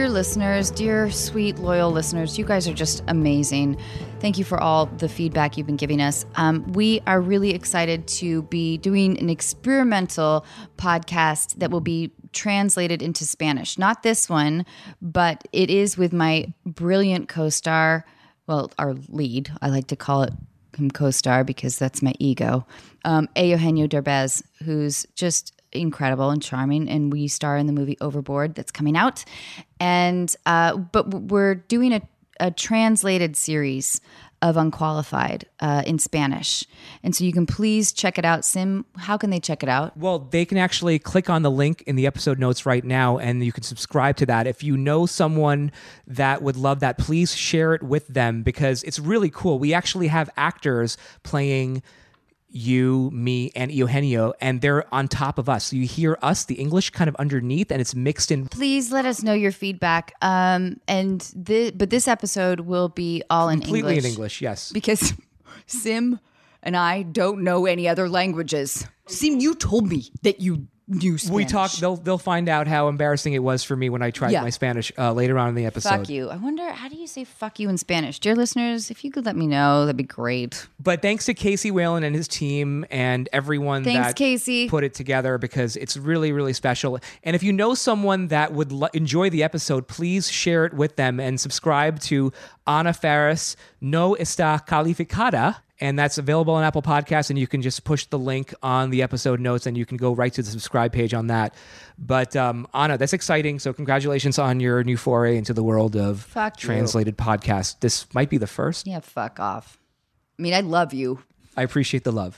dear listeners, dear sweet, loyal listeners, you guys are just amazing. Thank you for all the feedback you've been giving us. We are really excited to be doing an experimental podcast that will be translated into Spanish. Not this one, but it is with my brilliant co-star, well, our lead. I like to call him co-star because that's my ego. Eugenio Derbez, who's just incredible and charming, and we star in the movie Overboard that's coming out. And but we're doing a translated series of Unqualified in Spanish. And so you can please check it out. Sim, how can they check it out? Well, they can actually click on the link in the episode notes right now, and you can subscribe to that. If you know someone that would love that, please share it with them because it's really cool. We actually have actors playing you, me, and Eugenio, and they're on top of us. So you hear us, the English, kind of underneath, and it's mixed in. Please let us know your feedback. But this episode will be all in English. Completely in English, yes. Because Sim and I don't know any other languages. Sim, you told me that you knew Spanish. We talk. They'll find out how embarrassing it was for me when I tried my Spanish later on in the episode. Fuck you. I wonder, how do you say fuck you in Spanish? Dear listeners, if you could let me know, that'd be great. But thanks to Casey Whalen and his team and everyone Casey. Put it together because it's really, really special. And if you know someone that would enjoy the episode, please share it with them and subscribe to Ana Faris No Está Calificada. And that's available on Apple Podcasts, and you can just push the link on the episode notes, and you can go right to the subscribe page on that. But Anna, that's exciting. So congratulations on your new foray into the world of translated podcasts. This might be the first. Yeah, fuck off. I mean, I love you. I appreciate the love.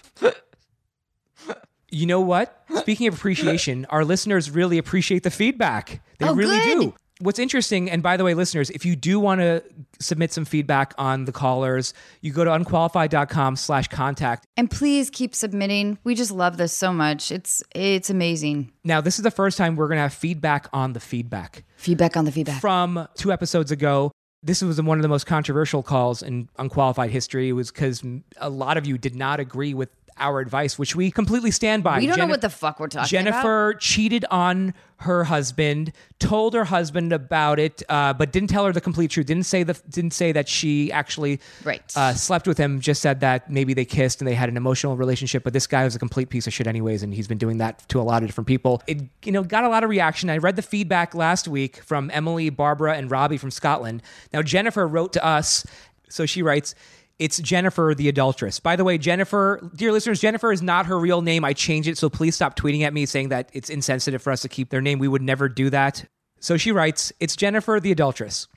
You know what? Speaking of appreciation, our listeners really appreciate the feedback. They really do. What's interesting, and by the way, listeners, if you do want to submit some feedback on the callers, you go to unqualified.com/contact. And please keep submitting. We just love this so much. It's amazing. Now, this is the first time we're going to have feedback on the feedback. Feedback on the feedback. From 2 episodes ago. This was one of the most controversial calls in Unqualified history. It was because a lot of you did not agree with our advice, which we completely stand by. We don't know what the fuck we're talking about. Jennifer cheated on her husband, told her husband about it, but didn't tell her the complete truth. Didn't say that she actually slept with him. Just said that maybe they kissed and they had an emotional relationship. But this guy was a complete piece of shit, anyways, and he's been doing that to a lot of different people. It got a lot of reaction. I read the feedback last week from Emily, Barbara, and Robbie from Scotland. Now Jennifer wrote to us, so she writes. It's Jennifer the adulteress. By the way, Jennifer, dear listeners, Jennifer is not her real name. I changed it, so please stop tweeting at me saying that it's insensitive for us to keep their name. We would never do that. So she writes, it's Jennifer the adulteress.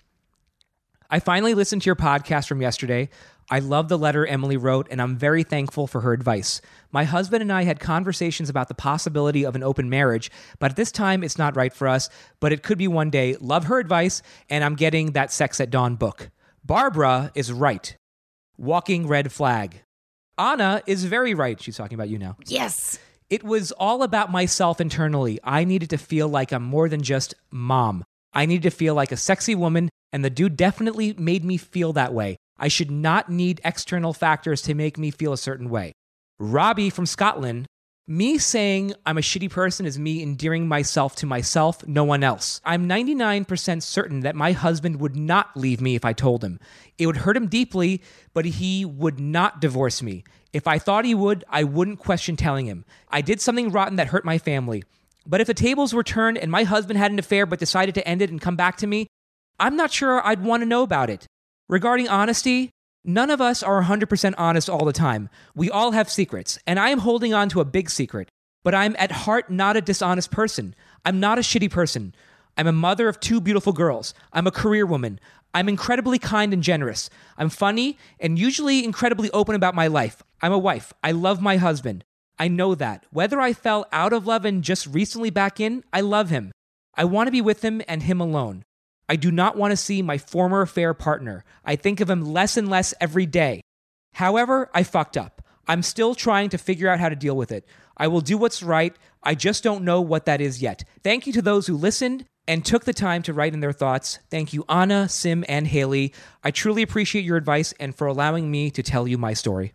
I finally listened to your podcast from yesterday. I love the letter Emily wrote, and I'm very thankful for her advice. My husband and I had conversations about the possibility of an open marriage, but at this time, it's not right for us, but it could be one day. Love her advice, and I'm getting that Sex at Dawn book. Barbara is right. Walking red flag. Anna is very right. She's talking about you now. Yes. It was all about myself internally. I needed to feel like I'm more than just mom. I needed to feel like a sexy woman, and the dude definitely made me feel that way. I should not need external factors to make me feel a certain way. Robbie from Scotland. Me saying I'm a shitty person is me endearing myself to myself, no one else. I'm 99% certain that my husband would not leave me if I told him. It would hurt him deeply, but he would not divorce me. If I thought he would, I wouldn't question telling him. I did something rotten that hurt my family. But if the tables were turned and my husband had an affair but decided to end it and come back to me, I'm not sure I'd want to know about it. Regarding honesty, none of us are 100% honest all the time. We all have secrets, and I am holding on to a big secret. But I'm at heart not a dishonest person. I'm not a shitty person. I'm a mother of 2 beautiful girls. I'm a career woman. I'm incredibly kind and generous. I'm funny and usually incredibly open about my life. I'm a wife. I love my husband. I know that. Whether I fell out of love and just recently back in, I love him. I want to be with him and him alone. I do not want to see my former affair partner. I think of him less and less every day. However, I fucked up. I'm still trying to figure out how to deal with it. I will do what's right. I just don't know what that is yet. Thank you to those who listened and took the time to write in their thoughts. Thank you, Anna, Sim, and Haley. I truly appreciate your advice and for allowing me to tell you my story.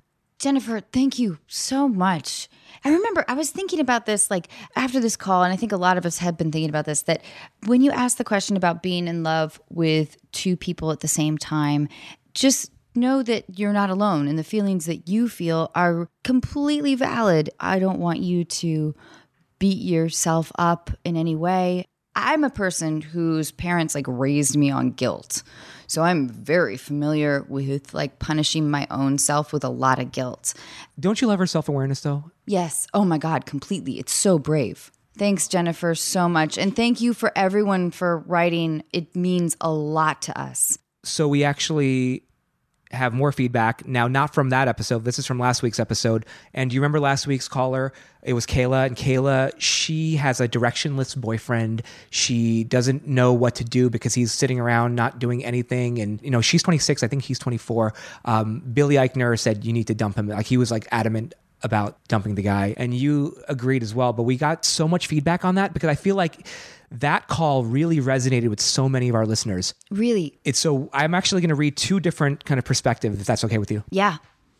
Jennifer, thank you so much. I remember I was thinking about this like after this call, and I think a lot of us have been thinking about this, that when you ask the question about being in love with two people at the same time, just know that you're not alone and the feelings that you feel are completely valid. I don't want you to beat yourself up in any way. I'm a person whose parents like raised me on guilt. So I'm very familiar with like punishing my own self with a lot of guilt. Don't you love her self-awareness though? Yes. Oh my God, completely. It's so brave. Thanks, Jennifer, so much. And thank you for everyone for writing. It means a lot to us. So we actually have more feedback now, not from that episode. This is from last week's episode. And do you remember last week's caller? It was Kayla. And Kayla, she has a directionless boyfriend. She doesn't know what to do because he's sitting around not doing anything. And, you know, she's 26. I think he's 24. Billy Eichner said you need to dump him. Like, he was like adamant about dumping the guy. And you agreed as well. But we got so much feedback on that because I feel like that call really resonated with so many of our listeners. Really? So I'm actually going to read two different kind of perspectives, if that's okay with you. Yeah.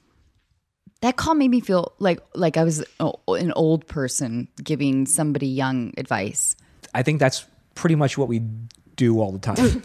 That call made me feel like I was an old person giving somebody young advice. I think that's pretty much what we do all the time.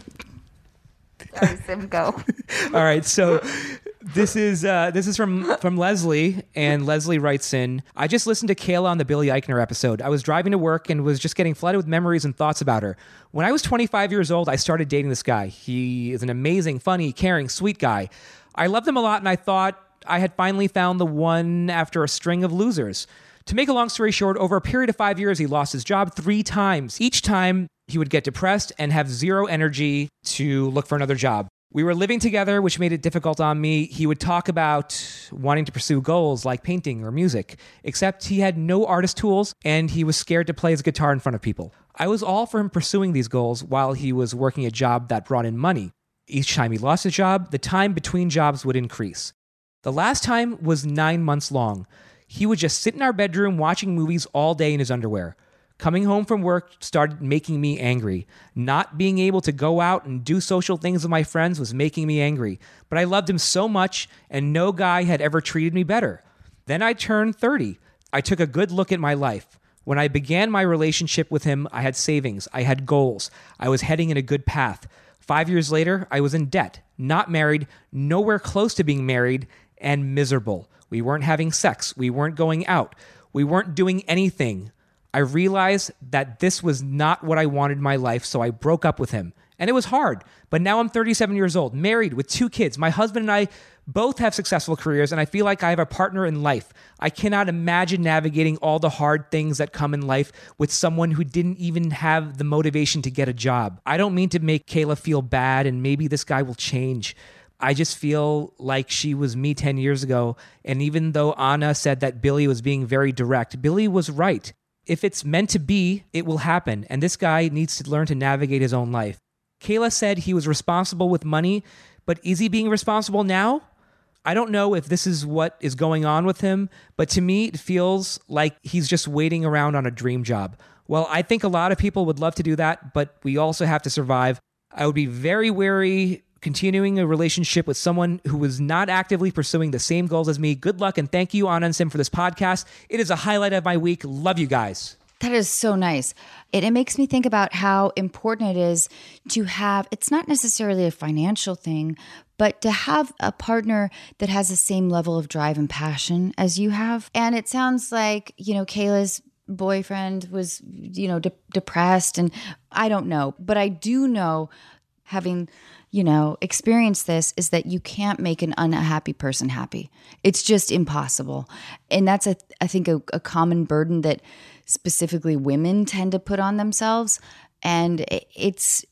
Sorry, Sim, go. All right, so this is from Leslie, and Leslie writes in, I just listened to Kayla on the Billy Eichner episode. I was driving to work and was just getting flooded with memories and thoughts about her. When I was 25 years old, I started dating this guy. He is an amazing, funny, caring, sweet guy. I loved him a lot, and I thought I had finally found the one after a string of losers. To make a long story short, over a period of 5 years, he lost his job 3 times. Each time, he would get depressed and have zero energy to look for another job. We were living together, which made it difficult on me. He would talk about wanting to pursue goals like painting or music, except he had no artist tools and he was scared to play his guitar in front of people. I was all for him pursuing these goals while he was working a job that brought in money. Each time he lost his job, the time between jobs would increase. The last time was 9 months long. He would just sit in our bedroom watching movies all day in his underwear. Coming home from work started making me angry. Not being able to go out and do social things with my friends was making me angry. But I loved him so much, and no guy had ever treated me better. Then I turned 30. I took a good look at my life. When I began my relationship with him, I had savings. I had goals. I was heading in a good path. 5 years later, I was in debt, not married, nowhere close to being married, and miserable. We weren't having sex. We weren't going out. We weren't doing anything. I realized that this was not what I wanted in my life, so I broke up with him. And it was hard. But now I'm 37 years old, married with 2 kids. My husband and I both have successful careers, and I feel like I have a partner in life. I cannot imagine navigating all the hard things that come in life with someone who didn't even have the motivation to get a job. I don't mean to make Kayla feel bad, and maybe this guy will change. I just feel like she was me 10 years ago. And even though Anna said that Billy was being very direct, Billy was right. If it's meant to be, it will happen. And this guy needs to learn to navigate his own life. Kayla said he was responsible with money, but is he being responsible now? I don't know if this is what is going on with him, but to me, it feels like he's just waiting around on a dream job. Well, I think a lot of people would love to do that, but we also have to survive. I would be very wary continuing a relationship with someone who was not actively pursuing the same goals as me. Good luck, and thank you, Anna and Sim, for this podcast. It is a highlight of my week. Love you guys. That is so nice. It makes me think about how important it is to have, it's not necessarily a financial thing, but to have a partner that has the same level of drive and passion as you have. And it sounds like, Kayla's boyfriend was, depressed, and I don't know. But I do know, having experience this, is that you can't make an unhappy person happy. It's just impossible. And that's, I think, a common burden that specifically women tend to put on themselves. And it's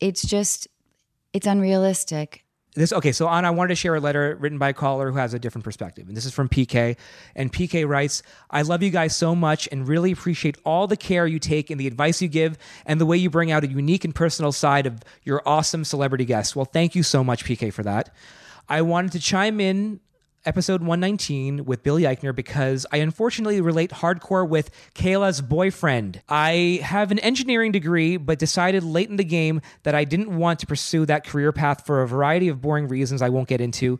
unrealistic. So Anna, I wanted to share a letter written by a caller who has a different perspective. And this is from PK. And PK writes, I love you guys so much and really appreciate all the care you take and the advice you give and the way you bring out a unique and personal side of your awesome celebrity guests. Well, thank you so much, PK, for that. I wanted to chime in episode 119 with Billy Eichner because I unfortunately relate hardcore with Kayla's boyfriend. I have an engineering degree, but decided late in the game that I didn't want to pursue that career path for a variety of boring reasons I won't get into.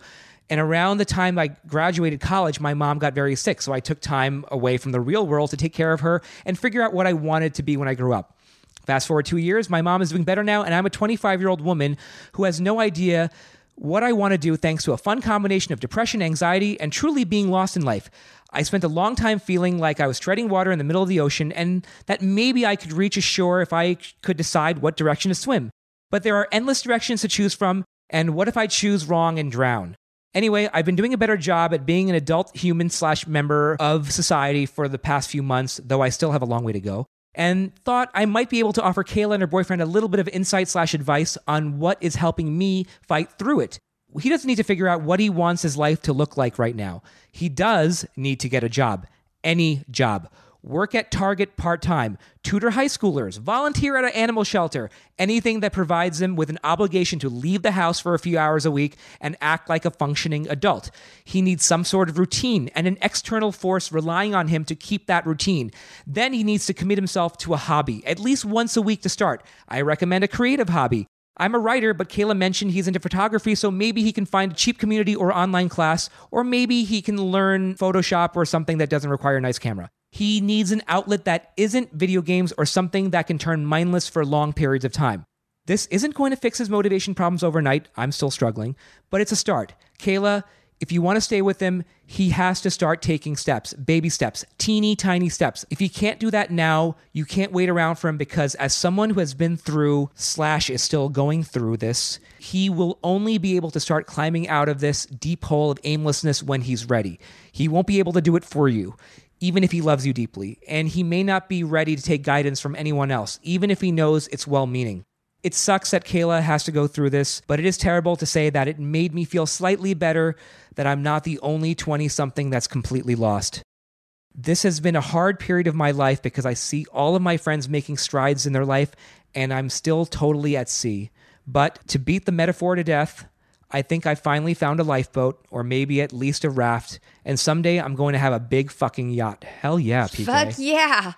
And around the time I graduated college, my mom got very sick. So I took time away from the real world to take care of her and figure out what I wanted to be when I grew up. Fast forward 2 years, my mom is doing better now, and I'm a 25-year-old woman who has no idea what I want to do thanks to a fun combination of depression, anxiety, and truly being lost in life. I spent a long time feeling like I was treading water in the middle of the ocean and that maybe I could reach a shore if I could decide what direction to swim. But there are endless directions to choose from, and what if I choose wrong and drown? Anyway, I've been doing a better job at being an adult human/member of society for the past few months, though I still have a long way to go, and thought I might be able to offer Kayla and her boyfriend a little bit of insight/advice on what is helping me fight through it. He doesn't need to figure out what he wants his life to look like right now. He does need to get a job. Any job. Work at Target part-time, tutor high schoolers, volunteer at an animal shelter, anything that provides him with an obligation to leave the house for a few hours a week and act like a functioning adult. He needs some sort of routine and an external force relying on him to keep that routine. Then he needs to commit himself to a hobby, at least once a week to start. I recommend a creative hobby. I'm a writer, but Kayla mentioned he's into photography, so maybe he can find a cheap community or online class, or maybe he can learn Photoshop or something that doesn't require a nice camera. He needs an outlet that isn't video games or something that can turn mindless for long periods of time. This isn't going to fix his motivation problems overnight. I'm still struggling, but it's a start. Kayla, if you want to stay with him, he has to start taking steps, baby steps, teeny tiny steps. If he can't do that now, you can't wait around for him because as someone who has been through / is still going through this, he will only be able to start climbing out of this deep hole of aimlessness when he's ready. He won't be able to do it for you, even if he loves you deeply. And he may not be ready to take guidance from anyone else, even if he knows it's well-meaning. It sucks that Kayla has to go through this, but it is terrible to say that it made me feel slightly better that I'm not the only 20-something that's completely lost. This has been a hard period of my life because I see all of my friends making strides in their life, and I'm still totally at sea. But to beat the metaphor to death, I think I finally found a lifeboat, or maybe at least a raft, and someday I'm going to have a big fucking yacht. Hell yeah, PK. Fuck yeah.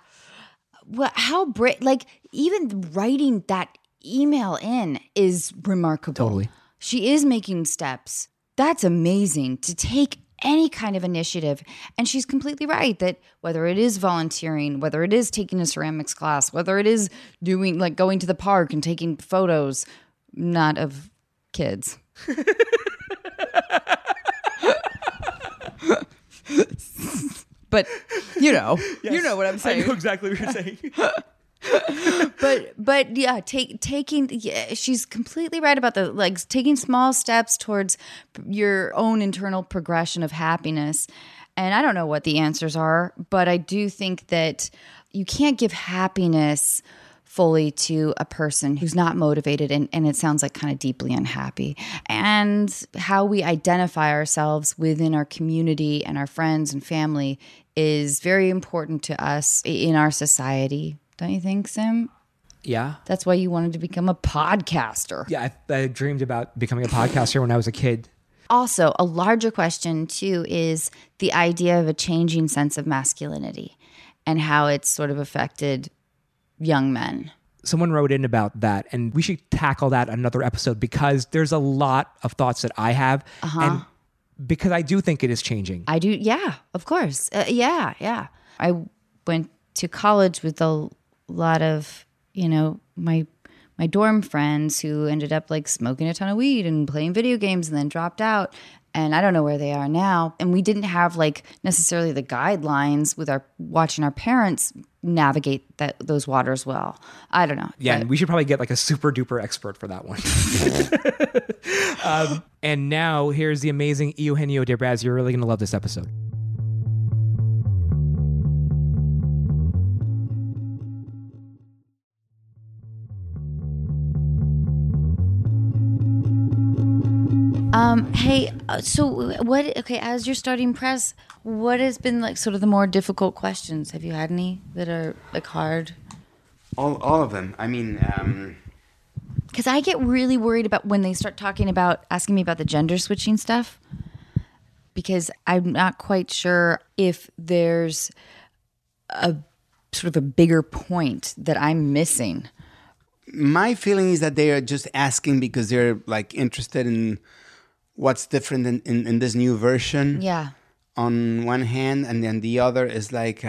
Well, how brave, like, even writing that email in is remarkable. Totally. She is making steps. That's amazing to take any kind of initiative. And she's completely right that whether it is volunteering, whether it is taking a ceramics class, whether it is doing like going to the park and taking photos, not of kids. But you know what I'm saying. I know exactly what you're saying. but yeah, she's completely right about the like taking small steps towards your own internal progression of happiness. And I don't know what the answers are, but I do think that you can't give happiness fully to a person who's not motivated and it sounds like kind of deeply unhappy. And how we identify ourselves within our community and our friends and family is very important to us in our society. Don't you think, Sim? Yeah. That's why you wanted to become a podcaster. Yeah, I dreamed about becoming a podcaster when I was a kid. Also, a larger question, too, is the idea of a changing sense of masculinity and how it's sort of affected young men. Someone wrote in about that, and we should tackle that another episode because there's a lot of thoughts that I have. And because I do think it is changing. I do. Yeah, of course. Yeah. I went to college with a lot of, my dorm friends who ended up like smoking a ton of weed and playing video games and then dropped out. And I don't know where they are now. And we didn't have like necessarily the guidelines with watching our parents navigate those waters well. I don't know. Yeah, and we should probably get like a super duper expert for that one. And now here's the amazing Eugenio Derbez. You're really going to love this episode. Hey, so as you're starting press, what has been like sort of the more difficult questions? Have you had any that are like hard? All of them. I mean, because I get really worried about when they start asking me about the gender switching stuff, because I'm not quite sure if there's a sort of a bigger point that I'm missing. My feeling is that they are just asking because they're like interested in what's different in this new version. Yeah. On one hand, and then the other is like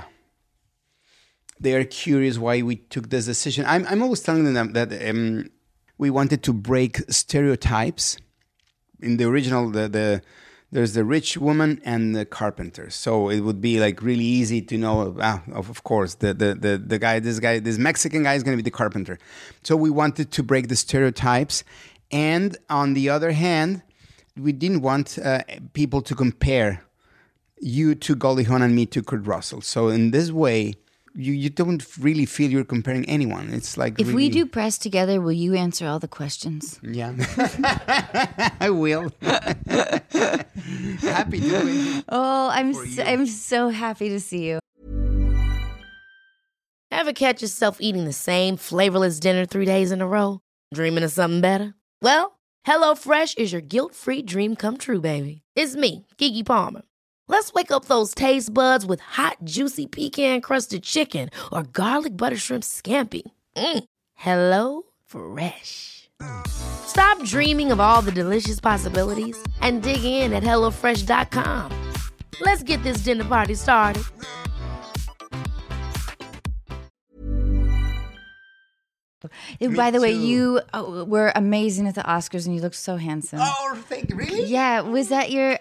they are curious why we took this decision. I'm always telling them that we wanted to break stereotypes. In the original, there's the rich woman and the carpenter, so it would be like really easy to know. Of course, this Mexican guy is going to be the carpenter. So we wanted to break the stereotypes, and on the other hand, we didn't want people to compare you to Goldie Hawn and me to Kurt Russell. So in this way, you don't really feel you're comparing anyone. It's like If really, we do press together, will you answer all the questions? Yeah, I will. Happy to do it. Oh, I'm so happy to see you. Ever catch yourself eating the same flavorless dinner 3 days in a row? Dreaming of something better? Well, HelloFresh is your guilt-free dream come true, baby. It's me, Keke Palmer. Let's wake up those taste buds with hot, juicy pecan-crusted chicken or garlic butter shrimp scampi. Hello Fresh. Stop dreaming of all the delicious possibilities and dig in at HelloFresh.com. Let's get this dinner party started. By the way, too. you were amazing at the Oscars, and you look so handsome. Oh, thank you. Really? Yeah, was that your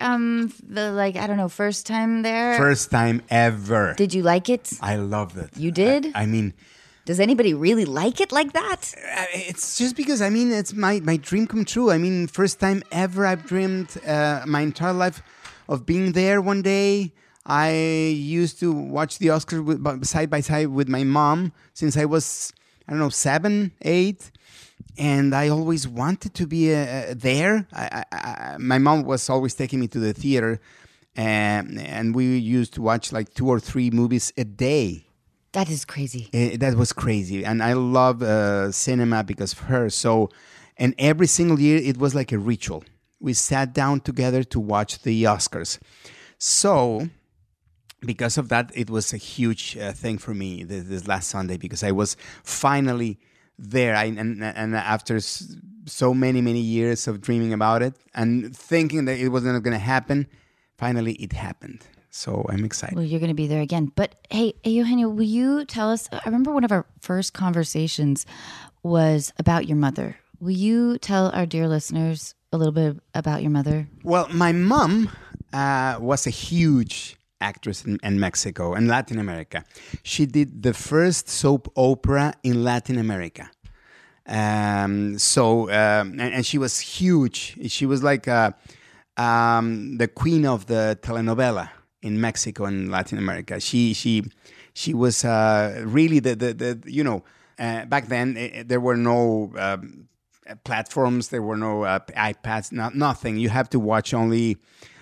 first time there? First time ever. Did you like it? I loved it. You did? I mean, Does anybody really like it like that? it's just because, I mean, it's my dream come true. I mean, first time ever I've dreamed my entire life of being there one day. I used to watch the Oscars side by side with my mom since I was, 7, 8. And I always wanted to be there. My mom was always taking me to the theater. And we used to watch like 2 or 3 movies a day. That is crazy. That was crazy. And I love cinema because of her. So, and every single year it was like a ritual. We sat down together to watch the Oscars. So, because of that, it was a huge thing for me this last Sunday because I was finally there. And after so many years of dreaming about it and thinking that it wasn't going to happen, finally it happened. So I'm excited. Well, you're going to be there again. But hey, Eugenio, will you tell us? I remember one of our first conversations was about your mother. Will you tell our dear listeners a little bit about your mother? Well, my mom was a huge actress in Mexico and Latin America. She did the first soap opera in Latin America. And she was huge. She was like the queen of the telenovela in Mexico and Latin America. She was really the back then there were no platforms, there were no iPads, nothing. You have to watch only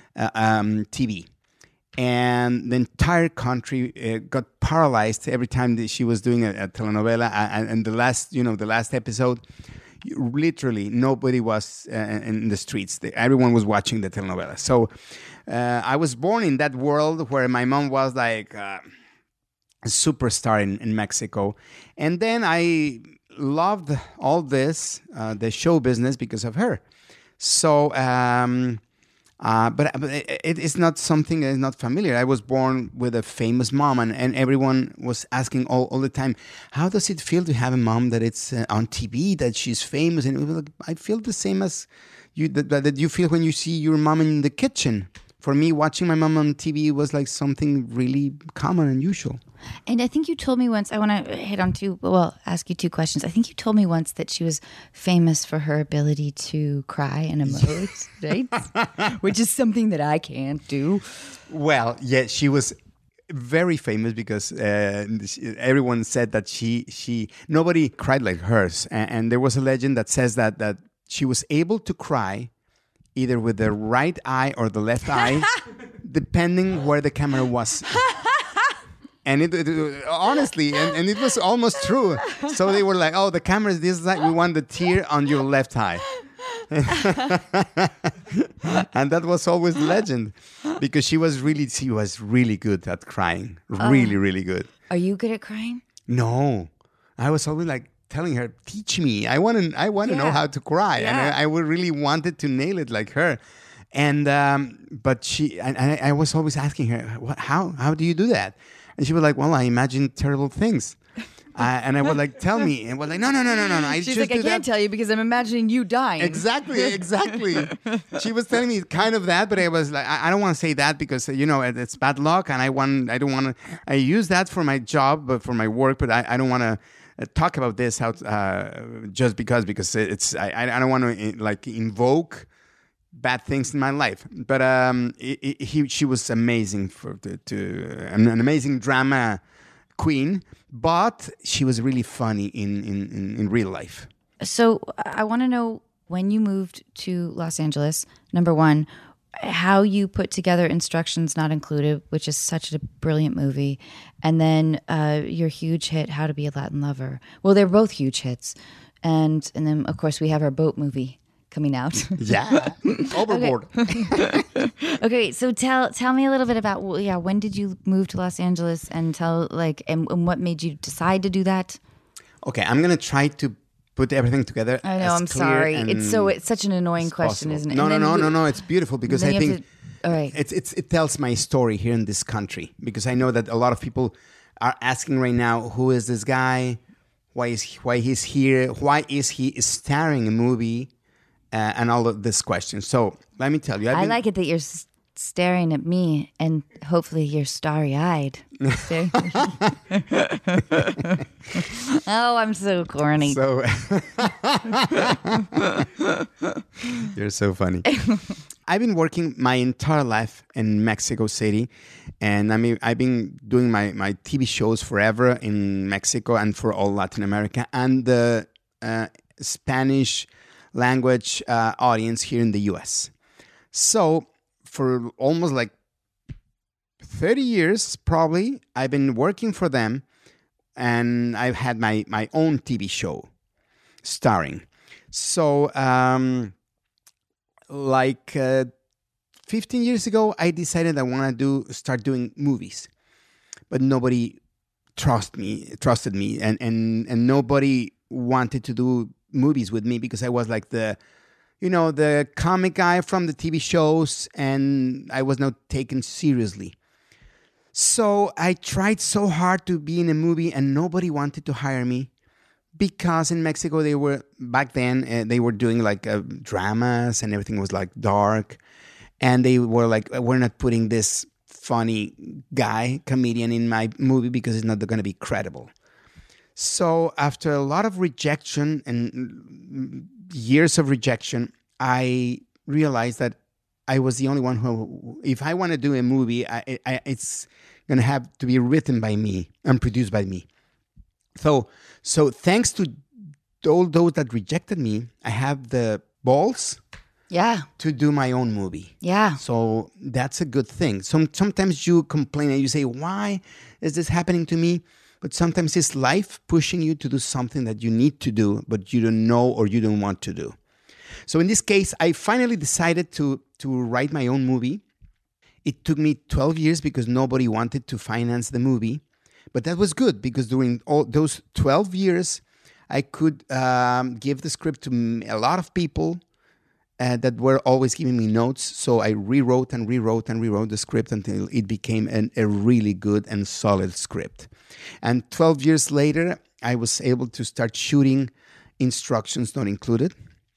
TV. And the entire country got paralyzed every time that she was doing a telenovela. And the last episode, literally nobody was in the streets. Everyone was watching the telenovela. So I was born in that world where my mom was like a superstar in Mexico. And then I loved all this, the show business, because of her. So, but it's not something that is not familiar. I was born with a famous mom, and everyone was asking all the time, how does it feel to have a mom that it's on TV, that she's famous? And it was like, I feel the same as you, that you feel when you see your mom in the kitchen. For me, watching my mom on TV was like something really common and usual. And I think you told me once, I want to ask you 2 questions. I think you told me once that she was famous for her ability to cry and emote, right? Which is something that I can't do. Well, yeah, she was very famous because everyone said that nobody cried like hers. And there was a legend that says that she was able to cry either with the right eye or the left eye, depending where the camera was. And it honestly, and it was almost true. So they were like, oh, the camera is this side, we want the tear on your left eye. And that was always legend because she was really good at crying. Really good. Are you good at crying? No. I was always like telling her, teach me. I want to know how to cry. Yeah. And I would really wanted to nail it like her. And but I was always asking her, how do you do that? And she was like, well, I imagine terrible things. And I was like, tell me. And was like, no. She's like, I can't tell you because I'm imagining you dying. Exactly. She was telling me kind of that, but I was like, I don't want to say that because it's bad luck, and I don't want to. I use that for my job, but for my work, but I don't want to talk about this just because it's I don't want to like invoke bad things in my life. But she was amazing an amazing drama queen, but she was really funny in real life. So I want to know, when you moved to Los Angeles, number one, how you put together Instructions Not Included, which is such a brilliant movie, and then your huge hit, How to Be a Latin Lover. Well, they're both huge hits. And then, of course, we have our boat movie coming out. Yeah, Overboard. Okay, so tell me a little bit about when did you move to Los Angeles, and and what made you decide to do that? Okay, I'm gonna try to put everything together. I know. I'm sorry. It's such an annoying question, isn't it? No. It's beautiful because I think all right. it tells my story here in this country, because I know that a lot of people are asking right now, who is this guy? Why he's here? Why is he starring a movie? And all of these questions. So let me tell you. I like it that you're staring at me, and hopefully you're starry-eyed. Oh, I'm so corny. So you're so funny. I've been working my entire life in Mexico City, and I've been doing my TV shows forever in Mexico and for all Latin America and the Spanish language audience here in the US. So for almost like 30 years, probably, I've been working for them, and I've had my own TV show starring. So 15 years ago, I decided I want to start doing movies, but nobody trusted me, and nobody wanted to do movies with me because I was like the comic guy from the TV shows, and I was not taken seriously. So I tried so hard to be in a movie, and nobody wanted to hire me because in Mexico back then they were doing like dramas, and everything was like dark, and they were like, we're not putting this funny comedian in my movie because it's not going to be credible. So after a lot of rejection and years of rejection, I realized that I was the only one who, if I want to do a movie, it's going to have to be written by me and produced by me. So thanks to all those that rejected me, I have the balls to do my own movie. Yeah. So that's a good thing. Sometimes you complain and you say, why is this happening to me? But sometimes it's life pushing you to do something that you need to do, but you don't know or you don't want to do. So in this case, I finally decided to write my own movie. It took me 12 years because nobody wanted to finance the movie. But that was good because during all those 12 years, I could give the script to a lot of people that were always giving me notes. So I rewrote the script until it became a really good and solid script. And 12 years later, I was able to start shooting Instructions Not Included.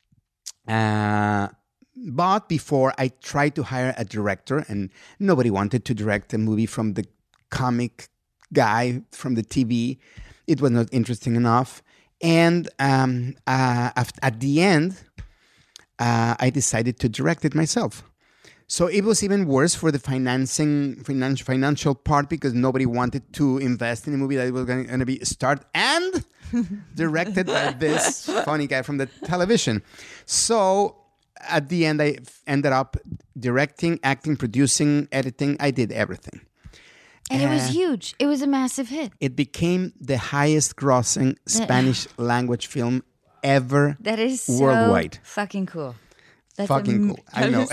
But before, I tried to hire a director, and nobody wanted to direct a movie from the comic guy from the TV. It was not interesting enough. And at the end, I decided to direct it myself. So it was even worse for the financial part because nobody wanted to invest in a movie that was going to be starred and directed by this funny guy from the television. So at the end, I ended up directing, acting, producing, editing. I did everything. And it was huge. It was a massive hit. It became the highest grossing Spanish language film ever. That is so worldwide. fucking cool. That's fucking cool. I know.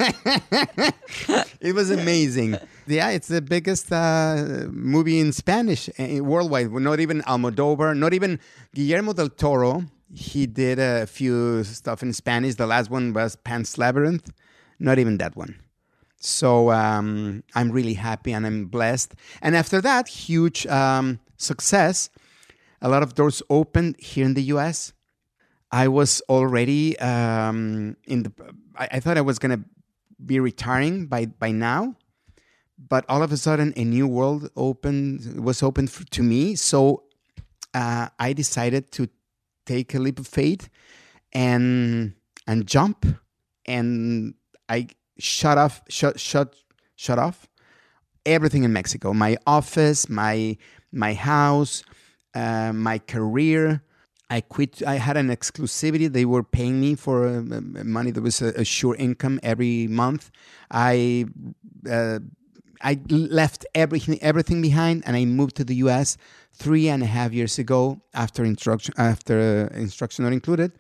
It was amazing. Yeah, it's the biggest movie in Spanish worldwide. Not even Almodovar, not even Guillermo del Toro. He did a few stuff in Spanish. The last one was Pan's Labyrinth. Not even that one. So I'm really happy and I'm blessed. And after that, huge success. A lot of doors opened here in the U.S. I was already I thought I was gonna be retiring by now, but all of a sudden a new world was opened to me. So I decided to take a leap of faith and jump, and I shut off everything in Mexico. My office, my house, my career. I quit. I had an exclusivity. They were paying me for money that was a sure income every month. I left everything behind, and I moved to the U.S. 3.5 years ago after instruction not included,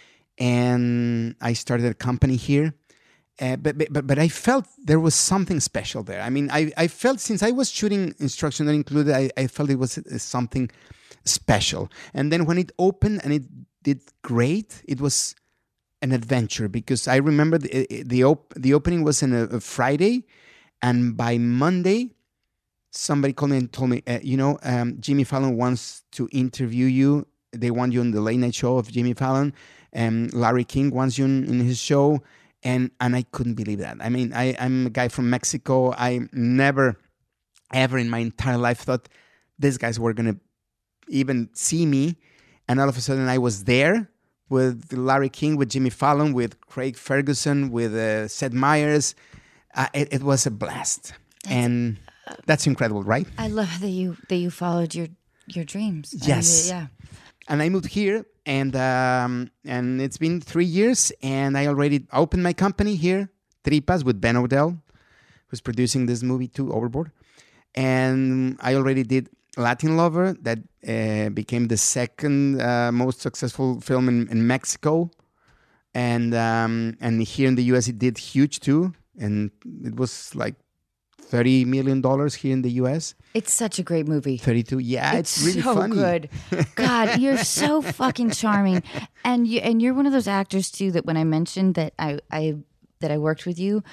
and I started a company here. But I felt there was something special there. I mean, I felt since I was shooting instruction not included, I felt it was something special. And then when it opened and it did great, it was an adventure, because I remember the opening was on a Friday, and by Monday somebody called me and told me, Jimmy Fallon wants to interview you. They want you on the late night show of Jimmy Fallon, and Larry King wants you in his show. And I couldn't believe that. I mean, I'm a guy from Mexico. I never, ever in my entire life thought these guys were going to even see me. And all of a sudden I was there with Larry King, with Jimmy Fallon, with Craig Ferguson, with Seth Meyers. It was a blast. And that's incredible, right? I love that you followed your dreams. Yes. Yeah. And I moved here, and it's been 3 years, and I already opened my company here, Tripas, with Ben O'Dell, who's producing this movie too, Overboard. And I already did Latin Lover, that became the second most successful film in Mexico. And here in the US, it did huge too. And it was like $30 million here in the US. It's such a great movie. 32, yeah, it's really so funny. Good. God, you're so fucking charming, and you're one of those actors too that when I mentioned that I worked with you,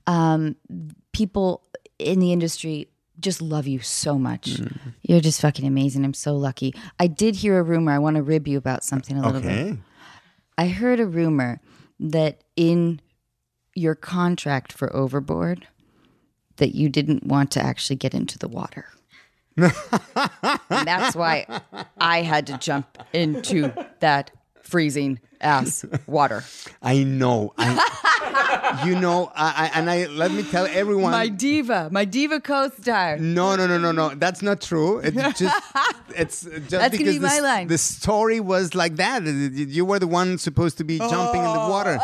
people in the industry just love you so much. You're just fucking amazing. I'm so lucky. I did hear a rumor. I want to rib you about something a little bit. I heard a rumor that in your contract for Overboard, that you didn't want to actually get into the water. And that's why I had to jump into that freezing ass water. I know. Let me tell everyone. My diva co-star. No. That's not true. It's just That's because gonna be my line. The story was like that. You were the one supposed to be jumping in the water.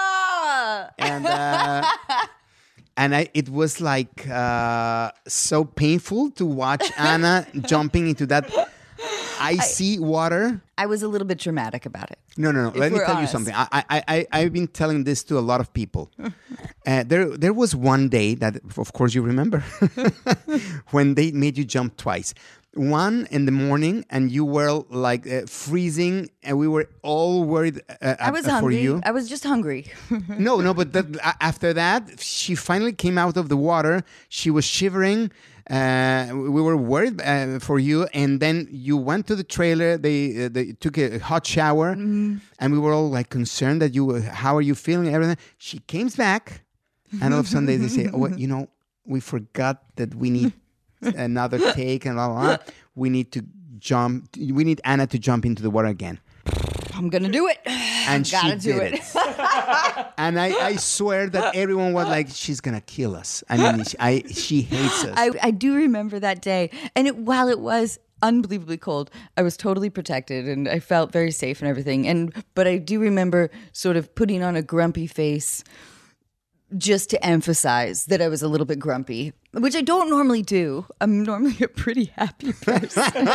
And it was like so painful to watch Anna jumping into that icy water. I was a little bit dramatic about it. No. Let me tell you something. I've been telling this to a lot of people. There was one day that, of course, you remember, when they made you jump twice. One in the morning, and you were like freezing, and we were all worried I was for hungry. you. I was just hungry. No, but after that, she finally came out of the water. She was shivering. We were worried for you, and then you went to the trailer. They took a hot shower, and we were all like concerned that how are you feeling? Everything. She came back, and all of a sudden they say, "Oh, we forgot that we need another take, and blah, blah, blah. We need to jump. We need Anna to jump into the water again." I'm gonna do it. And she did it. And I swear that everyone was like, she's gonna kill us. I mean, she hates us. I do remember that day, and while it was unbelievably cold, I was totally protected, and I felt very safe and everything. But I do remember sort of putting on a grumpy face, just to emphasize that I was a little bit grumpy, which I don't normally do. I'm normally a pretty happy person.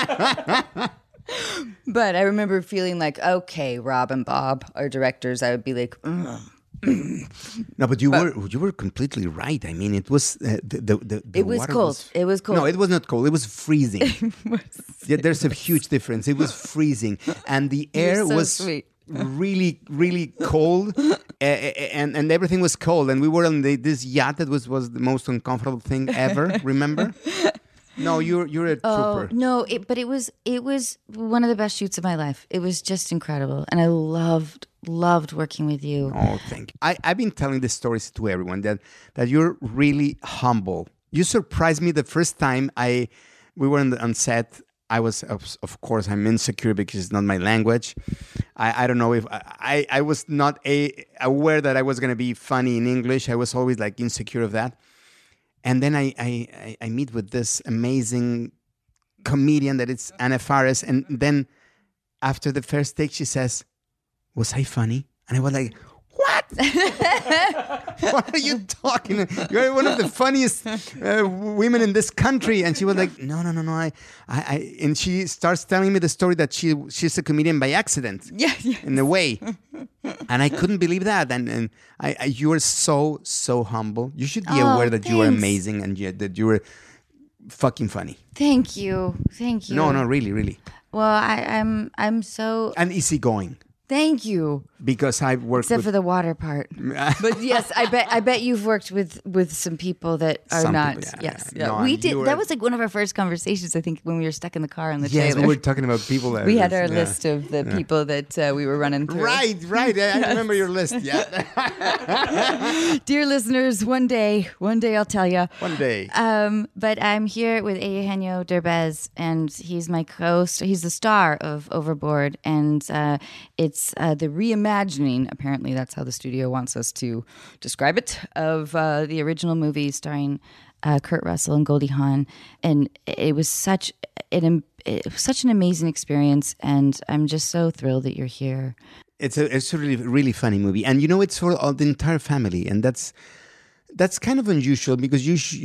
But I remember feeling like, okay, Rob and Bob, our directors, I would be like, No, but you were completely right. I mean, it was the It was water cold. It was cold. No, it was not cold. It was freezing. Yeah, there's a huge difference. It was freezing, and the air so was sweet. really, really cold, and everything was cold. And we were on this yacht that was the most uncomfortable thing ever. Remember? No, you're a trooper. No, but it was one of the best shoots of my life. It was just incredible, and I loved working with you. Oh, thank you. I've been telling these stories to everyone that you're really humble. You surprised me the first time we were on set. I was, of course, I'm insecure because it's not my language. I don't know if I was not aware that I was going to be funny in English. I was always like insecure of that. And then I meet with this amazing comedian that it's Anna Faris. And then after the first take, she says, "Was I funny?" And I was like, "What? What are you talking? You're one of the funniest women in this country." And she was like, "No. I." And she starts telling me the story that she's a comedian by accident. Yeah. In a way. And I couldn't believe that. And you are so humble. You should be aware that you are thanks. amazing and that you were fucking funny. Thank you. No, really. Well, I'm so. And easygoing. Thank you. Because I've worked Except for the water part. But yes, I bet you've worked with some people that are Some not. people, yes. yeah. No, we and did. you were- That was like one of our first conversations, I think, when we were stuck in the car on the Yes, trailer. we were talking about people that... We had our yeah. list of the people that we were running through. Right. I remember your list, yeah. Dear listeners, one day I'll tell you. One day. But I'm here with Eugenio Derbez, and he's my co-star. He's the star of Overboard, and it's the reimagining. Apparently, that's how the studio wants us to describe it, of the original movie starring Kurt Russell and Goldie Hawn, and it was such an amazing experience, and I'm just so thrilled that you're here. It's a really funny movie, and it's for the entire family, and that's kind of unusual because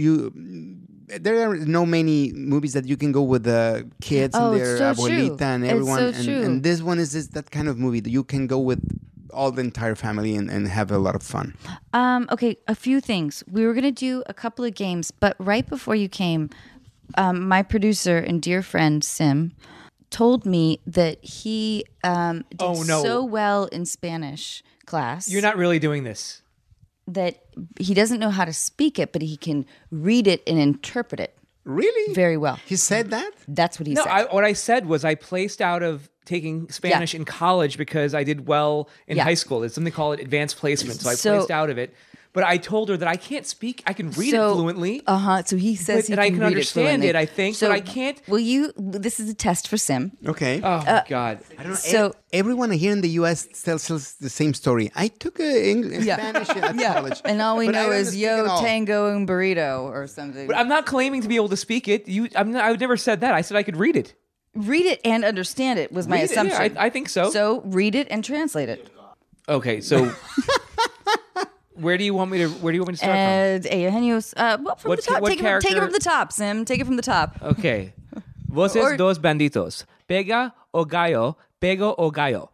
there are no many movies that you can go with the kids and their it's so abuelita true. and everyone, It's so true. and this one is just that kind of movie that you can go with all the entire family and have a lot of fun. Okay, a few things. We were going to do a couple of games, but right before you came, my producer and dear friend Sim told me that he did so well in Spanish class. You're not really doing this. That he doesn't know how to speak it, but he can read it and interpret it Really? very well. He said that? That's what he No, said. what I said was I placed out of taking Spanish in college because I did well in high school. It's something called advanced placement. So I placed out of it. But I told her that I can't speak. I can read it fluently. So he says and I can understand it, I think, but I can't. Well, this is a test for Sim. Okay. Oh, my God. I don't know. So- Everyone here in the U.S. tells us the same story. I took Spanish at college. And all we but I know don't is speak yo, at all. tango, and burrito or something. But I'm not claiming to be able to speak it. I never said that. I said I could read it. Read it and understand it was my Read it, assumption. yeah, I think so. So read it and translate it. Okay, so where do you want me to start from? And Eugenio's, from What the top. Take it from the top, Sim. Take it from the top. Okay. Voces dos banditos. Pega o gallo, pego o gallo.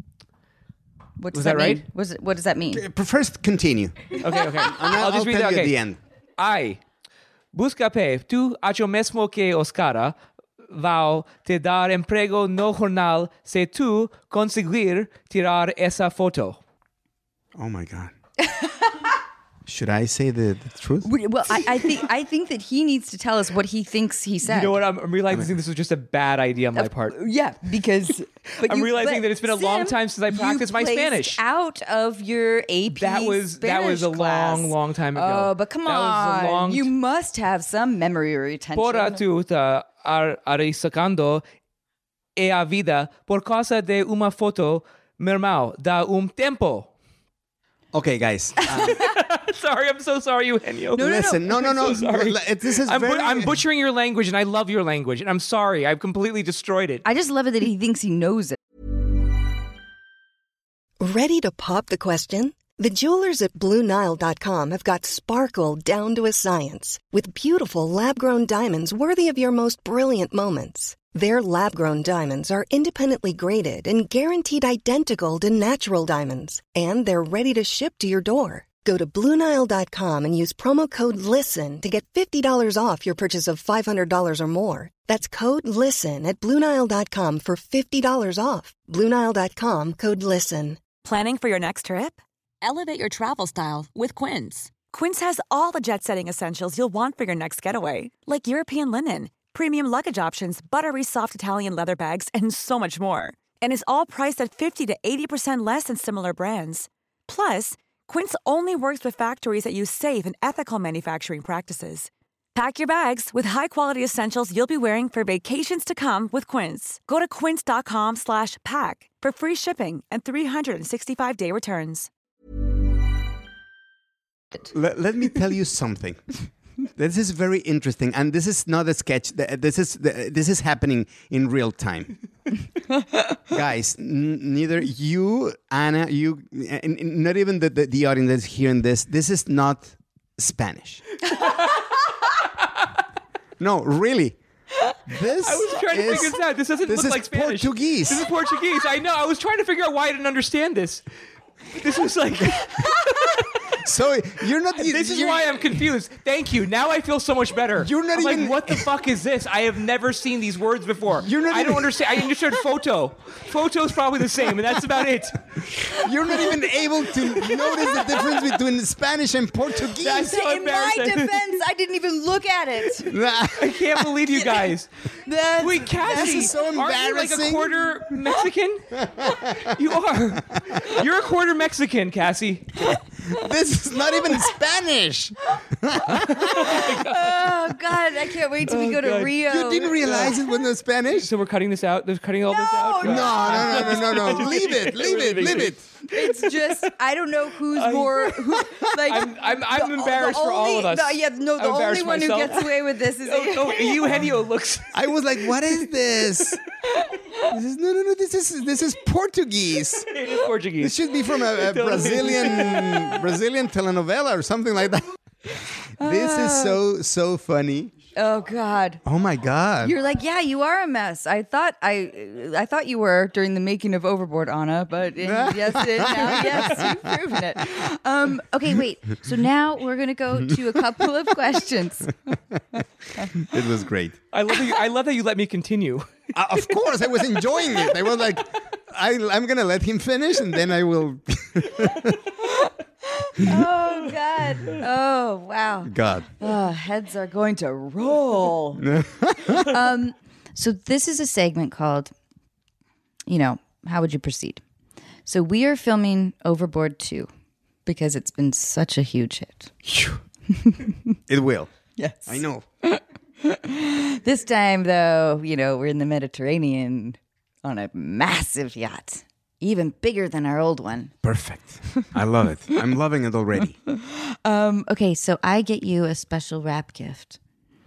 What does Was that that mean? What does that mean? First, continue. Okay. I'll just read tell it. you Okay. at the end. Ai, busca-pe, tu acho mesmo que Oscara vão te dar emprego no jornal se tu conseguir tirar essa foto. Oh, my God. Should I say the truth? Well, I think that he needs to tell us what he thinks he said. You know what? I'm realizing this was just a bad idea on my part. Yeah, because I'm realizing that it's been a long time since I practiced my Spanish. Out of your AP That was Spanish a class. long time ago. Oh, but come That was a on, long you must have some memory retention. Pora tu tá arriscando e a vida por causa de uma foto, meu irmão, dá tempo. Okay, guys. Sorry, I'm so sorry, Eugenio. Listen, no. so sorry. This is I'm butchering your language, and I love your language, and I'm sorry. I've completely destroyed it. I just love it that he thinks he knows it. Ready to pop the question? The jewelers at BlueNile.com have got sparkle down to a science with beautiful lab-grown diamonds worthy of your most brilliant moments. Their lab-grown diamonds are independently graded and guaranteed identical to natural diamonds. And they're ready to ship to your door. Go to BlueNile.com and use promo code LISTEN to get $50 off your purchase of $500 or more. That's code LISTEN at BlueNile.com for $50 off. BlueNile.com, code LISTEN. Planning for your next trip? Elevate your travel style with Quince. Quince has all the jet-setting essentials you'll want for your next getaway, like European linen, premium luggage options, buttery soft Italian leather bags, and so much more. And is all priced at 50 to 80% less than similar brands. Plus, Quince only works with factories that use safe and ethical manufacturing practices. Pack your bags with high-quality essentials you'll be wearing for vacations to come with Quince. Go to quince.com/pack for free shipping and 365-day returns. Let me tell you something. This is very interesting, and this is not a sketch. This is happening in real time. Guys, neither you, Anna, you, not even the audience that's hearing this. This is not Spanish. No, really. This I was trying to figure this out. This doesn't look like Spanish. Portuguese. This is Portuguese. I know. I was trying to figure out why I didn't understand this. This was like... So you're not... This is why I'm confused. Thank you. Now I feel so much better. You're not I'm even... like, what the fuck is this? I have never seen these words before. I don't understand. I understood photo. Photo is probably the same, and that's about it. You're not even able to notice the difference between Spanish and Portuguese. That's so In my defense, I didn't even look at it. I can't believe you guys. Wait, Cassie, this is so aren't you like a embarrassing. quarter Mexican? You are. You're a quarter Mexican, Cassie. This is not even Spanish. Oh, God, I can't wait till we go to Rio. You didn't realize it wasn't Spanish? So we're cutting this out? They're cutting all this out? No. Leave it. It's just, I don't know who's more... I'm embarrassed for all of us. The only one who gets away with this is... Eugenio looks... I was like, what is this? This is Portuguese. It is Portuguese. This should be from a Brazilian telenovela or something like that. This is so funny. Oh, God. Oh, my God. You're like, yeah, you are a mess. I thought you were during the making of Overboard, Anna, but yes, you've proven it. Okay, wait. So now we're going to go to a couple of questions. It was great. I love that you let me continue. Of course, I was enjoying it. I was like, I'm going to let him finish, and then I will... Oh, God. Oh, wow. God. Oh, heads are going to roll. So this is a segment called, how would you proceed? So we are filming Overboard 2 because it's been such a huge hit. It will. Yes. I know. This time, though, we're in the Mediterranean on a massive yacht. Even bigger than our old one. Perfect. I love it. I'm loving it already. Okay, so I get you a special wrap gift.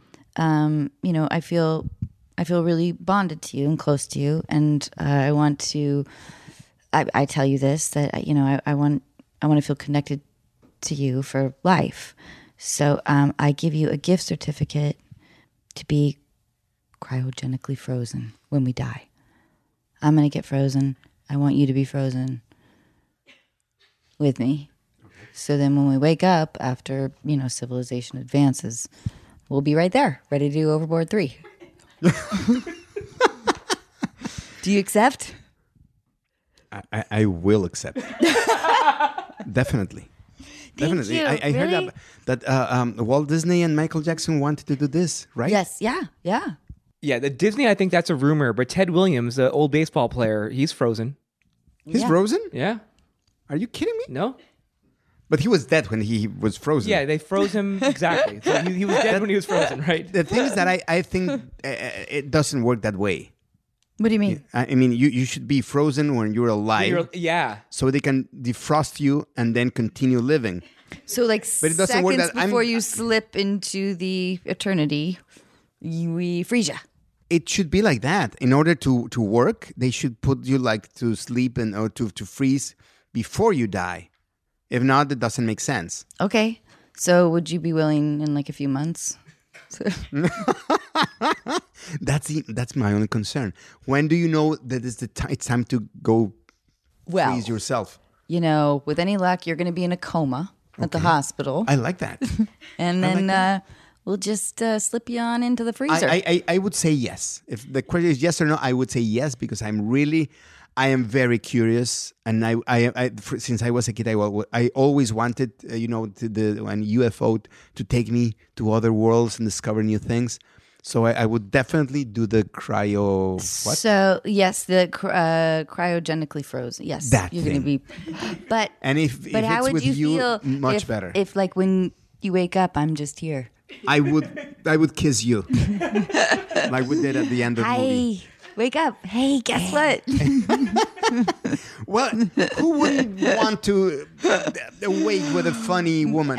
I feel really bonded to you and close to you, and I want to. I tell you this that I want to feel connected to you for life. So I give you a gift certificate to be cryogenically frozen when we die. I'm gonna get frozen. I want you to be frozen with me. So then when we wake up after, civilization advances, we'll be right there, ready to do Overboard 3. Do you accept? I will accept. Definitely. Definitely. you. I heard Really? that Walt Disney and Michael Jackson wanted to do this, right? Yes. Yeah. Yeah, the Disney, I think that's a rumor, but Ted Williams, the old baseball player, he's frozen. He's Yeah. frozen? Yeah? Are you kidding me? No? But he was dead when he was frozen. Yeah, they froze him exactly. So he was dead when he was frozen, right? The thing is that I think it doesn't work that way. What do you mean? I mean, you should be frozen when you're alive. Yeah. So they can defrost you and then continue living. So like But it doesn't work seconds that- before you slip into the eternity, we freeze you. It should be like that. In order to work, they should put you like to sleep or to freeze before you die. If not, it doesn't make sense. Okay. So would you be willing in like a few months? That's my only concern. When do you know that it's time to go Well, freeze yourself? you know, with any luck, you're going to be in a coma at the hospital. I like that. And then we'll just slip you on into the freezer. I would say yes. If the question is yes or no, I would say yes because I am very curious, and since I was a kid, I always wanted, an UFO to take me to other worlds and discover new things. So I would definitely do the cryo. What? So yes, the cryogenically frozen. Yes, That you're going to thing. be. But And if how it's would with you you, feel much better. If like when you wake up, I'm just here. I would kiss you, like we did at the end of the movie. Hi, wake up. Hey, guess what? Well, who wouldn't want to wake with a funny woman?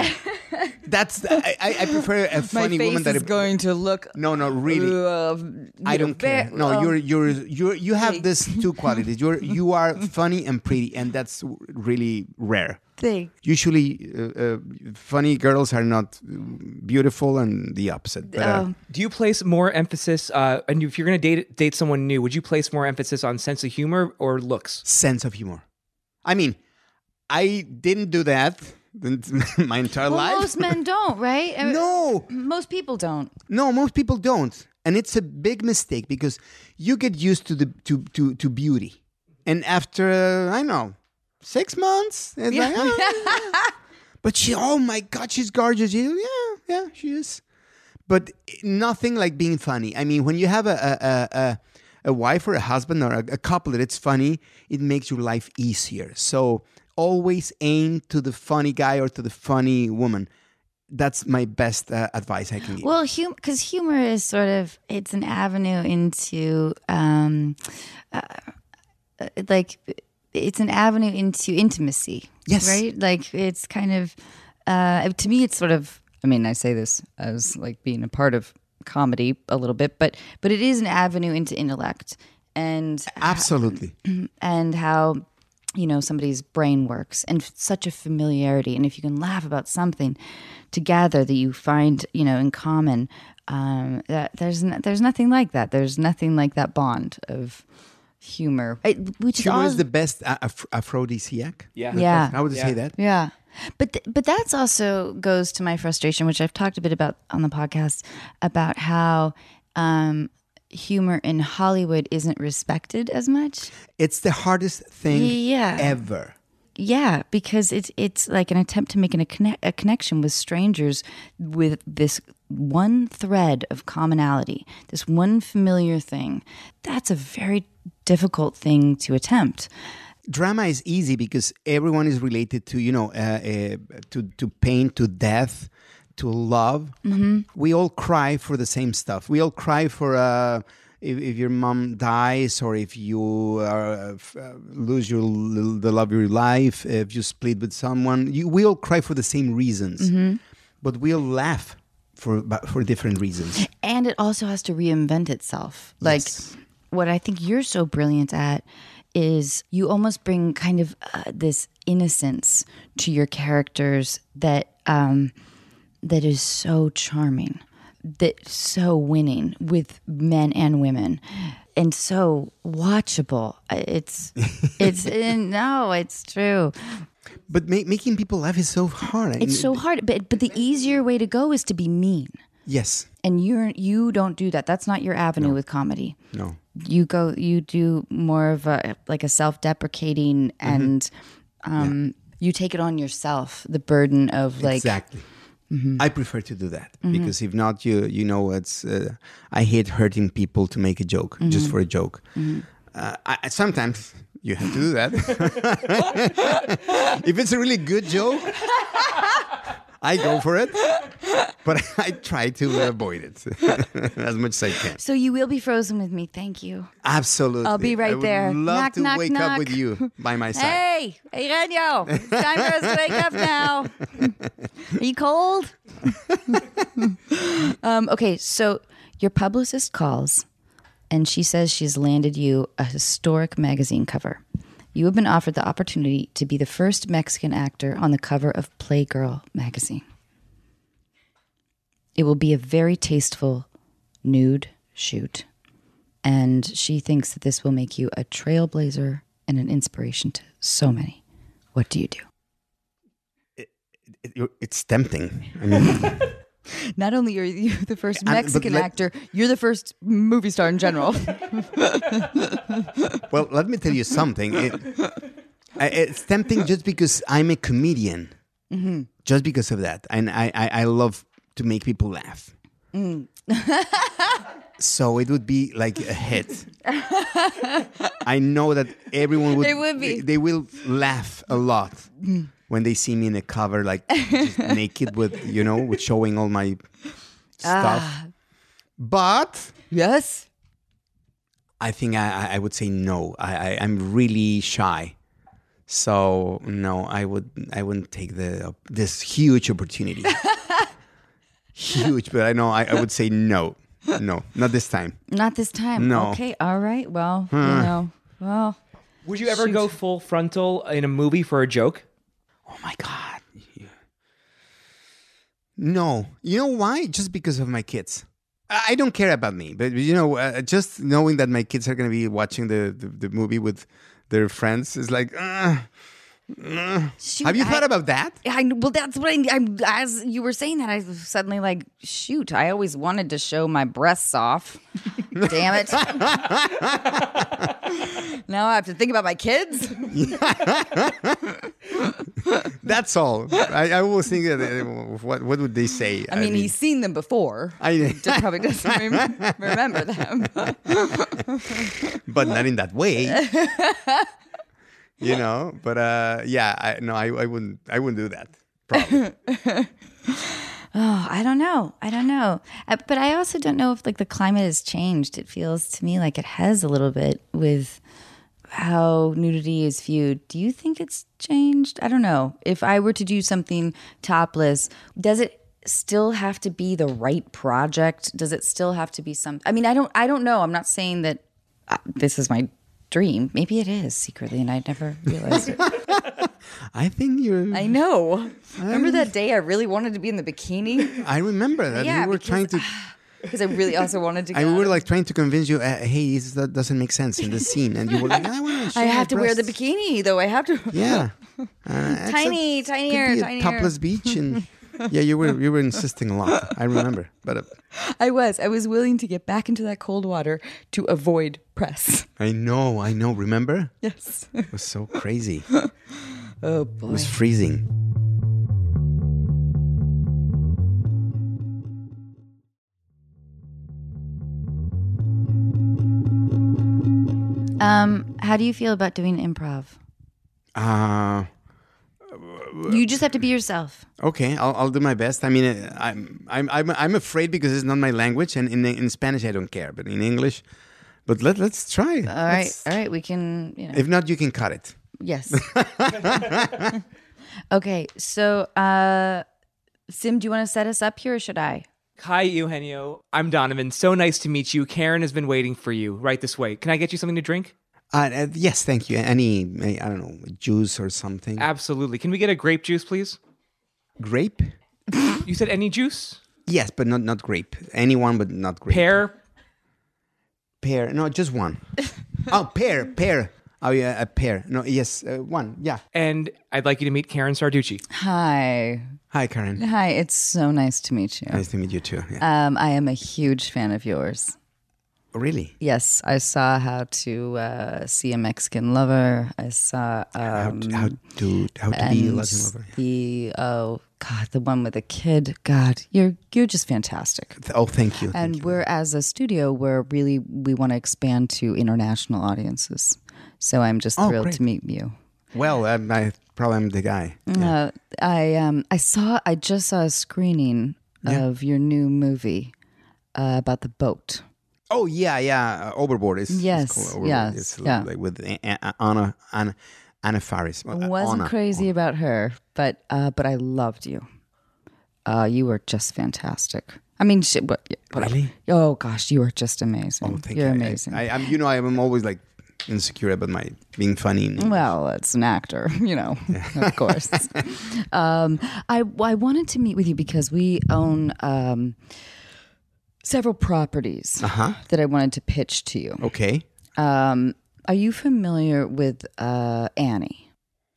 I prefer a funny woman that going to look. No, really. I don't care. No, you have these two qualities. You are funny and pretty, and that's really rare. Thing. Usually, funny girls are not beautiful, and the opposite. But, Do you place more emphasis, and if you're going to date someone new, would you place more emphasis on sense of humor or looks? sense of humor. I mean, I didn't do that my entire life. Most men don't, right? I mean, No. most people don't. No, most people don't, and it's a big mistake because you get used to beauty, and after I don't know 6 months, it's like, but oh my God, she's gorgeous. Yeah, she is. But nothing like being funny. I mean, when you have a wife or a husband or a couple that it's funny, it makes your life easier. So always aim to the funny guy or to the funny woman. That's my best advice I can give. Well, because humor is sort of, it's an avenue into, it's an avenue into intimacy. Yes. Right? Like, it's kind of, to me, it's sort of, I mean, I say this as like being a part of comedy a little bit, but it is an avenue into intellect and Absolutely. and how somebody's brain works and such a familiarity, and if you can laugh about something together that you find in common, that there's nothing like that. There's nothing like that bond of humor, which Humor is is the best aphrodisiac. Yeah. I would say that. Yeah. But that's also goes to my frustration, which I've talked a bit about on the podcast, about how humor in Hollywood isn't respected as much. It's the hardest thing ever. Yeah, because it's like an attempt to make a connection with strangers with this one thread of commonality, this one familiar thing. That's a very difficult thing to attempt. Drama is easy because everyone is related to to pain, to death, to love. Mm-hmm. We all cry for the same stuff. We all cry for if your mom dies, or if you lose the love of your life, if you split with someone. We all cry for the same reasons, but we all laugh for different reasons. And it also has to reinvent itself. Like what I think you're so brilliant at is you almost bring kind of this innocence to your characters that is so charming, that's so winning with men and women, and so watchable. It's no, it's true. But making people laugh is so hard. It's so hard. But the easier way to go is to be mean. Yes. And you don't do that. That's not your avenue with comedy. No. You do more of a self-deprecating, and you take it on yourself, the burden of like. Exactly. Mm-hmm. I prefer to do that because if not, it's. I hate hurting people to make a joke, just for a joke. Mm-hmm. Sometimes you have to do that. If it's a really good joke, I go for it, but I try to avoid it as much as I can. So you will be frozen with me. Thank you. Absolutely. I'll be right there. I would love Knock, to knock, wake knock. up with you by my side. Hey, Renyo, it's time for us to wake up now. Are you cold? Okay, so your publicist calls, and she says she's landed you a historic magazine cover. You have been offered the opportunity to be the first Mexican actor on the cover of Playgirl magazine. It will be a very tasteful nude shoot. And she thinks that this will make you a trailblazer and an inspiration to so many. What do you do? It's tempting. I mean, Not only are you the first Mexican actor, you're the first movie star in general. well, let me tell you something. It's tempting just because I'm a comedian. Mm-hmm. Just because of that. And I love to make people laugh. So it would be like a hit. I know that everyone would. It would be. They will laugh a lot when they see me in a cover, like just naked with showing all my stuff. But Yes. I think I would say no. I'm really shy. So no, I wouldn't take this huge opportunity. Huge, but I know I would say no. No, not this time. Not this time. No. Okay. All right. Well, well. Would you ever go full frontal in a movie for a joke? Oh my God. No. You know why? Just because of my kids. I don't care about me, but just knowing that my kids are going to be watching the movie with their friends is like, Shoot, have you thought about that? Well, that's what I'm. As you were saying that, I was suddenly like, shoot! I always wanted to show my breasts off. Damn it! Now I have to think about my kids. That's all. I always think that what would they say? I mean, he's seen them before. Just probably doesn't remember them. But not in that way. But I wouldn't do that. Probably. Oh, I don't know. But I also don't know if the climate has changed. It feels to me like it has a little bit with how nudity is viewed. Do you think it's changed? I don't know. If I were to do something topless, does it still have to be the right project? Does it still have to be some? I mean, I don't know. I'm not saying that this is my dream. Maybe it is secretly, and I never realized it. I think you're. I know. Remember that day I really wanted to be in the bikini? I remember that. Yeah, we were trying to. Because I really also wanted to. We were trying to convince you. Hey, that doesn't make sense in the scene, and you were like, I have to wear the bikini, though. I have to. Yeah. Tinier. Topless beach, and yeah, you were insisting a lot. I remember, but. I was willing to get back into that cold water to avoid press. I know. Remember? Yes. It was so crazy. Oh boy. It was freezing. How do you feel about doing improv? You just have to be yourself. Okay, I'll do my best. I mean, I'm afraid because it's not my language, and in Spanish I don't care, but in English, let's try. All right, we can. If not, you can cut it. Yes. Okay, so Sim, do you want to set us up here, or should I? Hi, Eugenio. I'm Donovan. So nice to meet you. Karen has been waiting for you. Right this way. Can I get you something to drink? Yes, thank you. Any, I don't know, juice or something? Absolutely. Can we get a grape juice, please? Grape? You said any juice? Yes, but not grape. Anyone, but not grape. Pear? Pear. No, just one. Oh, pear. Oh, yeah, a pear. No, yes, one. Yeah. And I'd like you to meet Karen Sarducci. Hi. Hi, Karen. Hi, it's so nice to meet you. Nice to meet you too. Yeah. I am a huge fan of yours. Really? Yes, I saw How to See a Mexican Lover. I saw how to be a Latin lover. The one with a kid. God, you're just fantastic. Oh, thank you. And we're as a studio, we want to expand to international audiences. So I'm just thrilled to meet you. Well, I probably am the guy. Yeah. I just saw a screening of your new movie about the boat. Oh yeah. Overboard is yes, Overboard. Yes, it's like with Anna Faris. Wasn't crazy about her, but I loved you. You were just fantastic. I mean, really? Oh gosh, you were just amazing. Oh, thank You're you. amazing. I'm always like insecure about my being funny. Well, it's an actor, of course. I wanted to meet with you because we own several properties that I wanted to pitch to you. Okay. Are you familiar with Annie?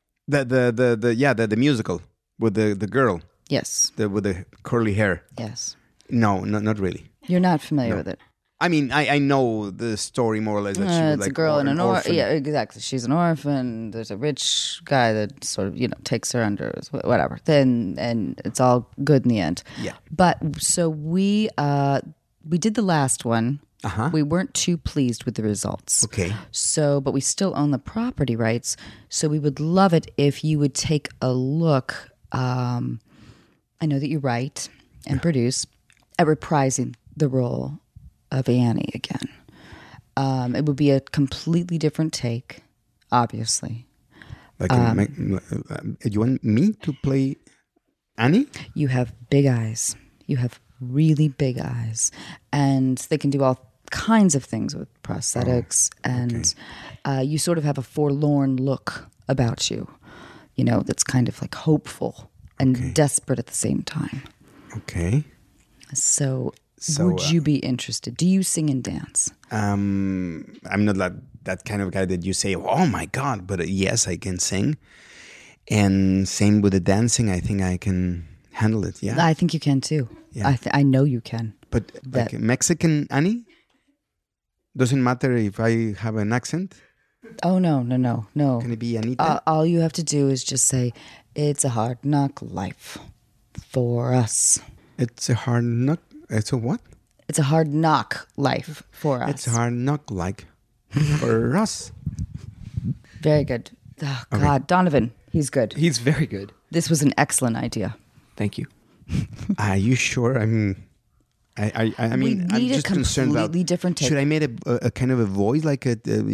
The musical with the girl Yes. with the curly hair. Yes. No, not really. You're not familiar with it. I mean, I know the story more or less. That she was It's like a girl in an orphan. Yeah, exactly. She's an orphan. There's a rich guy that sort of, takes her under, whatever. And it's all good in the end. Yeah. But so we did the last one. We weren't too pleased with the results. Okay. So, but we still own the property rights. So we would love it if you would take a look. I know that you write and produce at reprising the role of Annie again. It would be a completely different take, obviously. Like, you want me to play Annie? You have big eyes. You have really big eyes. And they can do all kinds of things with prosthetics. And you sort of have a forlorn look about you, that's kind of like hopeful and desperate at the same time. Okay. So would you be interested? Do you sing and dance? I'm not that kind of guy that you say, oh my God, but yes, I can sing. And same with the dancing, I think I can handle it, yeah? I think you can too. Yeah. I know you can. But like Mexican Annie? Doesn't matter if I have an accent? Oh, no. Can it be Anita? All you have to do is just say, it's a hard knock life for us. It's a hard knock. It's a what? It's a hard knock life for us. It's a hard knock like for us. Very good. Oh, God, Donovan, he's good. He's very good. This was an excellent idea. Thank you. Are you sure? I mean, I'm need just a concerned about. completely different take. Should I make a kind of a voice like what was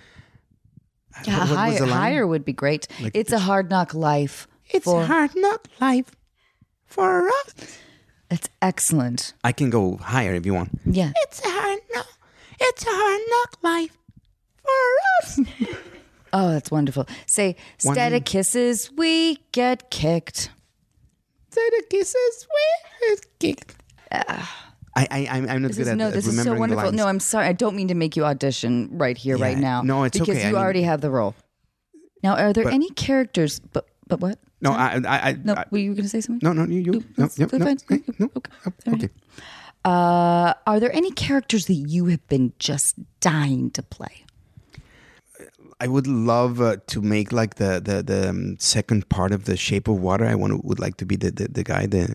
the line? Higher would be great. Like it's a hard knock life. It's a hard knock life for us. That's excellent. I can go higher if you want. Yeah. It's a hard knock life for us. Oh, that's wonderful. Say, instead of kisses, we get kicked. Instead of kisses, we get kicked. I'm not good at this is so remembering the wonderful. lines. No, I'm sorry. I don't mean to make you audition right here, right now. No, it's because okay. you already have the role. Now, are there any characters? But what? No, Were you going to say something? No, you. No. Okay. Are there any characters that you have been just dying to play? I would love to make like the second part of The Shape of Water. I would like to be the guy the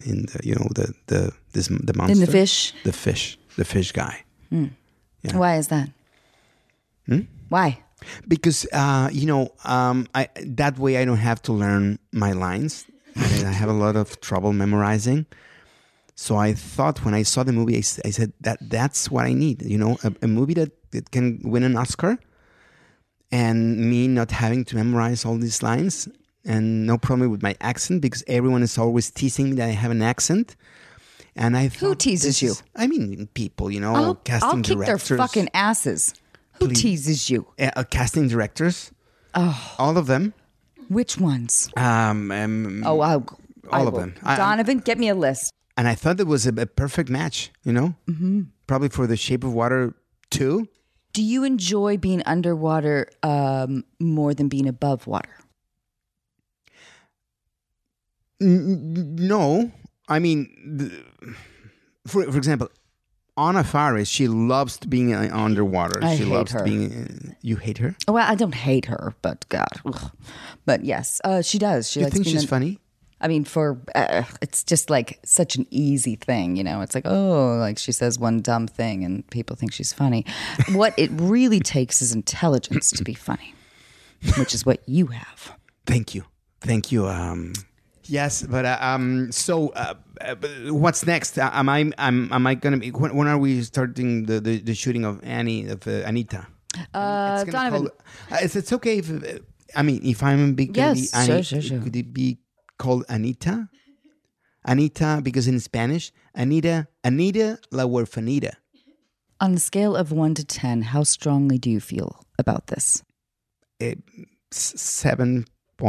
monster In the fish? the fish guy. Yeah. Why is that? Why? Because that way I don't have to learn my lines. I have a lot of trouble memorizing. So I thought when I saw the movie, I said that's what I need. A movie that can win an Oscar. And me not having to memorize all these lines, and no problem with my accent because everyone is always teasing me that I have an accent. And I thought, who teases you? People, I'll casting kick directors. their fucking asses. Who teases you? Casting directors. Oh, all of them. Which ones? All of them. Donovan, get me a list. And I thought it was a perfect match. Probably for The Shape of Water 2. Do you enjoy being underwater more than being above water? No. I mean, for example, Anna Faris, she loves being underwater. She loves her. being. You hate her? Well, I don't hate her, but God. Ugh. But yes, she does. She You likes think being she's funny? I mean, it's just like such an easy thing, It's like, like she says one dumb thing and people think she's funny. What it really takes is intelligence to be funny, which is what you have. Thank you. Yes, but so what's next? Am I gonna be? When are we starting the shooting of Anita? Donovan, it's okay if if I'm a big yes, sure. Could it be called Anita? Anita, because in Spanish, Anita la huerfanita. On a scale of 1 to 10, how strongly do you feel about this? 7.6.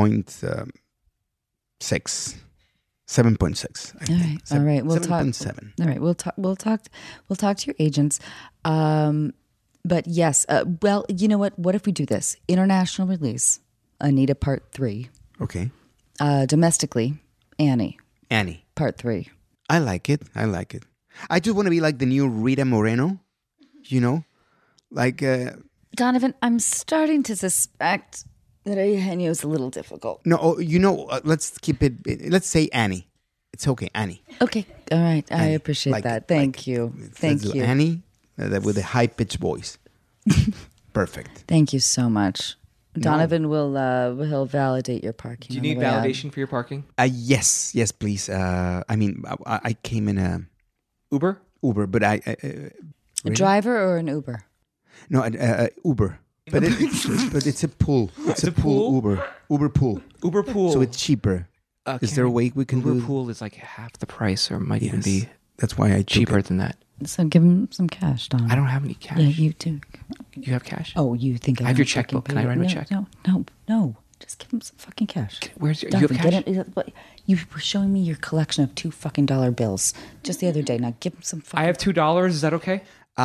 7.6. I think. All right. We'll talk. 7.7. All right. We'll talk. We'll talk to your agents. But yes. Well, you know what? What if we do this? International release, Anita Part 3. Okay. Domestically, Annie Annie. Part 3. I like it. I just want to be like the new Rita Moreno, you know? Like... Donovan, I'm starting to suspect that Eugenio is a little difficult. No, let's keep it... Let's say Annie. It's okay, Annie. Okay. All right. I Annie. appreciate Like that. it, Thank like you. it. Thank Let's do you. Annie with a high-pitched voice. Perfect. Thank you so much. Donovan will he'll validate your parking. Do you on the need way out. validation for your parking? Yes, please. I came in a Uber? Uber, but A driver or an Uber? No, Uber. But it's a pool. It's a pool Uber. Uber pool. Uber pool. So it's cheaper. Is there a way we can Uber do? pool is like half the price, or might even Yes. be That's why I took cheaper it. than that. So give him some cash, Donovan. I don't have any cash. Yeah, you do. You have cash? Oh, you think I have your don't fucking checkbook. Can pay I write him a you? check? No. Just give him some fucking cash. Where's your? Donovan, You have cash? you were showing me your collection of $2 bills just the other day. Now give him some fucking... I have $2. Is that okay?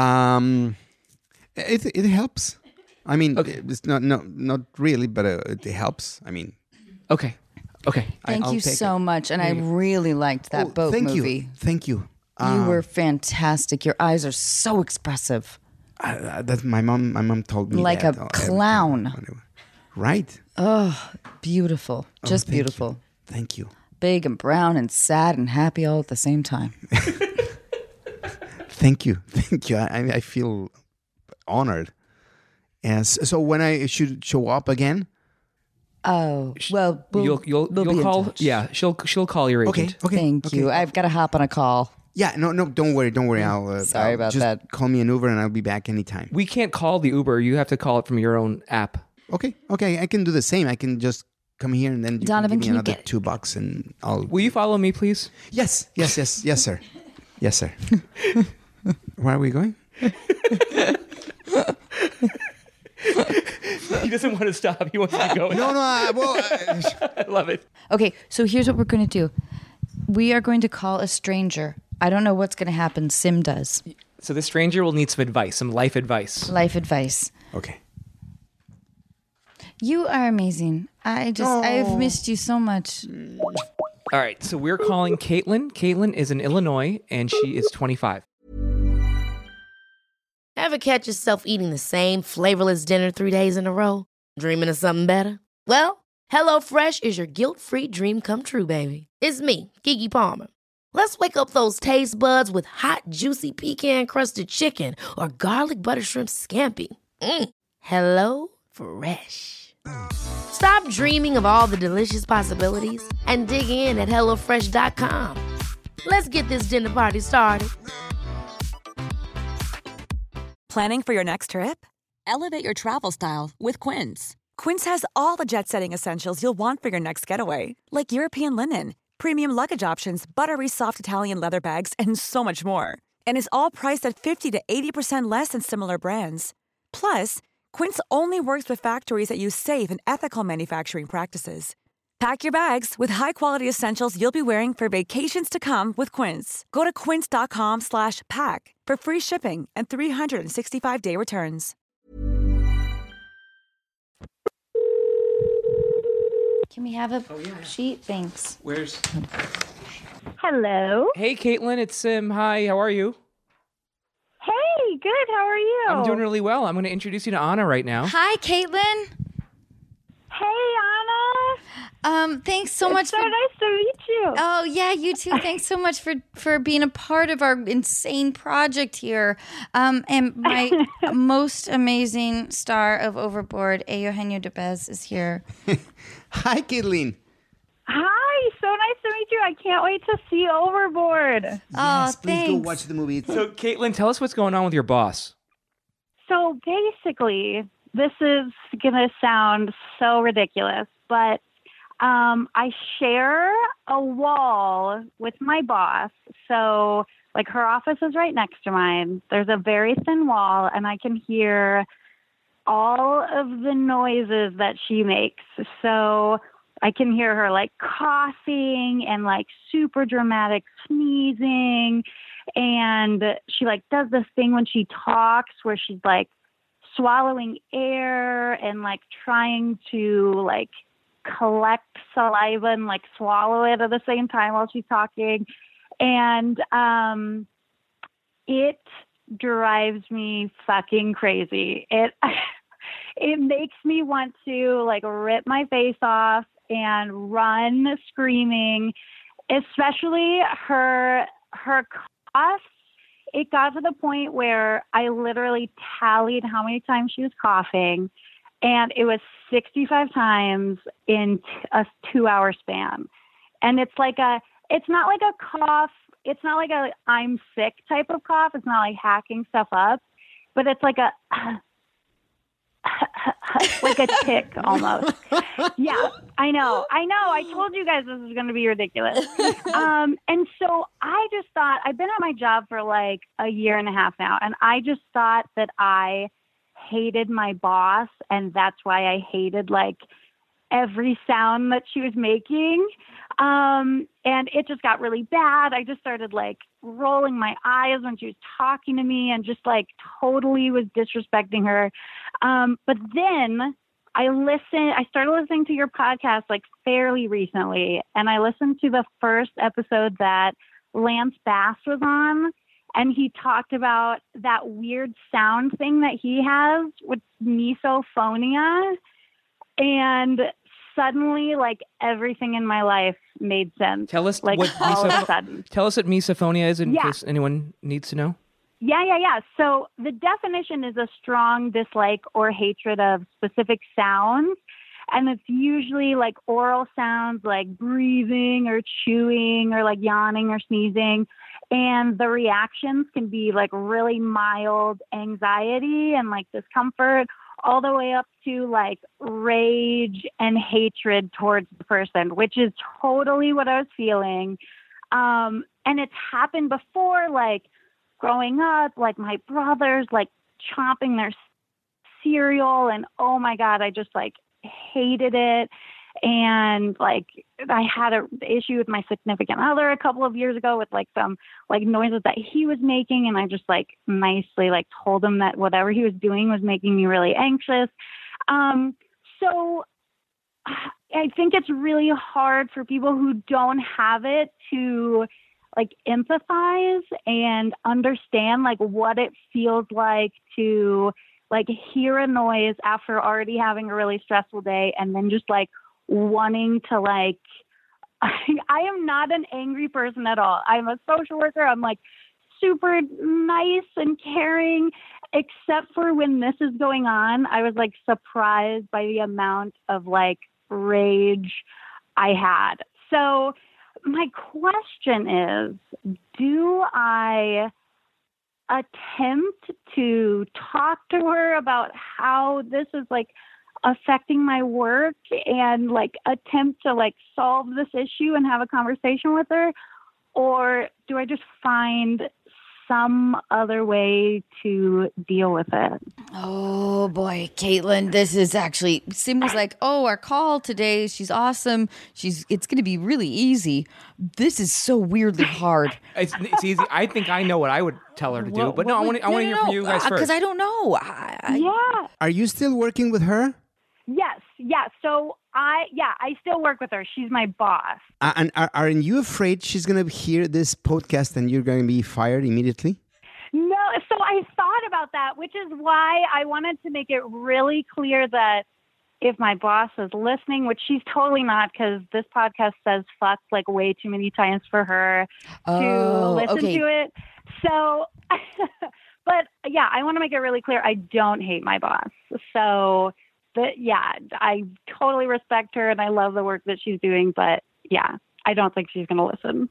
It helps. I mean, Okay. it's not really, but it helps. I mean, Okay. Thank I'll you take so much. And I really liked that boat thank movie. you, thank you. You were fantastic. Your eyes are so expressive. That's my mom. My mom told me Like that, a clown. Right? Beautiful. Just thank you. beautiful. Thank you. Big and brown and sad and happy all at the same time. Thank you. I feel honored. Yes. So when I should show up again? Oh, well, we'll You'll be in call. touch. Yeah, she'll call your agent. Okay. Thank you. I've got to hop on a call. Yeah. No. Don't worry. I'll. Sorry about just that. Call me an Uber and I'll be back anytime. We can't call the Uber. You have to call it from your own app. Okay. I can do the same. I can just come here and then you Donovan, can give me can another you $2 and I'll. Will you follow me, please? Yes, sir. Yes, sir. Where are we going? He doesn't want to stop. He wants to go. No. I love it. Okay, so here's what we're going to do. We are going to call a stranger. I don't know what's going to happen. Sim does. So the stranger will need some advice, some life advice. Life advice. Okay. You are amazing. I've missed you so much. All right, so we're calling Caitlin. Caitlin is in Illinois, and she is 25. Ever catch yourself eating the same flavorless dinner 3 days in a row? Dreaming of something better? Well, HelloFresh is your guilt-free dream come true, baby. It's me, Keke Palmer. Let's wake up those taste buds with hot, juicy pecan-crusted chicken or garlic butter shrimp scampi. Hello Fresh. Stop dreaming of all the delicious possibilities and dig in at HelloFresh.com. Let's get this dinner party started. Planning for your next trip? Elevate your travel style with Quince. Quince has all the jet-setting essentials you'll want for your next getaway, like European linen, premium luggage options, buttery soft Italian leather bags, and so much more. And is all priced at 50 to 80% less than similar brands. Plus, Quince only works with factories that use safe and ethical manufacturing practices. Pack your bags with high-quality essentials you'll be wearing for vacations to come with Quince. Go to quince.com/pack for free shipping and 365-day returns. Can we have a sheet? Thanks. Where's? Hello. Hey, Caitlin, it's Sim. Hi, how are you? Hey, good. How are you? I'm doing really well. I'm going to introduce you to Anna right now. Hi, Caitlin. Hey, Anna. Thanks so much So nice to meet you. Oh, yeah, you too. Thanks so much for being a part of our insane project here. And my most amazing star of Overboard, Eugenio Derbez, is here. Hi, Caitlin. Hi. So nice to meet you. I can't wait to see Overboard. Yes, please thanks. go watch the movie. So, Caitlin, tell us what's going on with your boss. So basically, this is going to sound so ridiculous, but I share a wall with my boss. So, like, her office is right next to mine. There's a very thin wall, and I can hear all of the noises that she makes. So I can hear her like coughing and like super dramatic sneezing. And she like does this thing when she talks where she's like swallowing air and like trying to like collect saliva and like swallow it at the same time while she's talking. And it drives me fucking crazy. It makes me want to like rip my face off and run screaming, especially her coughs. It got to the point where I literally tallied how many times she was coughing, and it was 65 times in a 2-hour span. And it's not like a cough. It's not like a I'm sick type of cough. It's not like hacking stuff up, but it's like a like a tick almost. Yeah, I know. I told you guys this was going to be ridiculous. And so I just thought, I've been at my job for like a year and a half now, and I just thought that I hated my boss, and that's why I hated like every sound that she was making. And it just got really bad. I just started like rolling my eyes when she was talking to me and just like totally was disrespecting her. But then I started listening to your podcast like fairly recently, and I listened to the first episode that Lance Bass was on, and he talked about that weird sound thing that he has with misophonia. And suddenly, like, everything in my life made sense. Tell us like, what all of a sudden. Tell us what misophonia is in case anyone needs to know. Yeah. So the definition is a strong dislike or hatred of specific sounds. And it's usually like oral sounds like breathing or chewing or like yawning or sneezing. And the reactions can be like really mild anxiety and like discomfort, all the way up to like rage and hatred towards the person, which is totally what I was feeling. And it's happened before, like growing up, like my brothers like chomping their cereal, and oh my God, I just like hated it. And like I had an issue with my significant other a couple of years ago with like some like noises that he was making, and I just like nicely like told him that whatever he was doing was making me really anxious. So I think it's really hard for people who don't have it to like empathize and understand like what it feels like to like hear a noise after already having a really stressful day, and then just like wanting to like, I am not an angry person at all. I'm a social worker. I'm like super nice and caring, except for when this is going on. I was like surprised by the amount of like rage I had. So my question is, do I attempt to talk to her about how this is like affecting my work and like attempt to like solve this issue and have a conversation with her? Or do I just find some other way to deal with it? Oh boy, Caitlin, this is actually, Sim was like, oh, our call today, she's awesome. It's going to be really easy. This is so weirdly hard. It's easy. I think I know what I would tell her to do, but I want to hear from you guys first. Because I don't know. Yeah. Are you still working with her? Yes. Yeah. So I still work with her. She's my boss. And aren't you afraid she's going to hear this podcast and you're going to be fired immediately? No. So I thought about that, which is why I wanted to make it really clear that if my boss is listening, which she's totally not, because this podcast says fuck like way too many times for her to listen to it. So, but yeah, I want to make it really clear. I don't hate my boss. So, but yeah, I totally respect her and I love the work that she's doing. But yeah, I don't think she's going to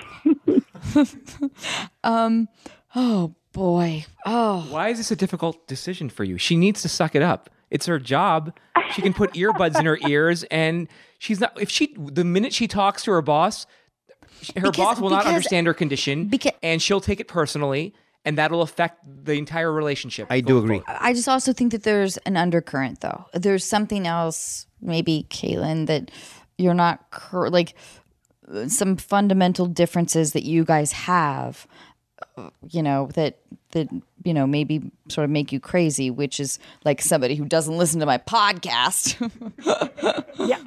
listen. Oh boy. Oh. Why is this a difficult decision for you? She needs to suck it up. It's her job. She can put earbuds in her ears, and she's not. The minute she talks to her boss, boss will not understand her condition, and she'll take it personally. and that'll affect the entire relationship. I do agree. I just also think that there's an undercurrent, though. There's something else, maybe, Caitlin, that you're not like some fundamental differences that you guys have, that maybe sort of make you crazy, which is like somebody who doesn't listen to my podcast. Yeah.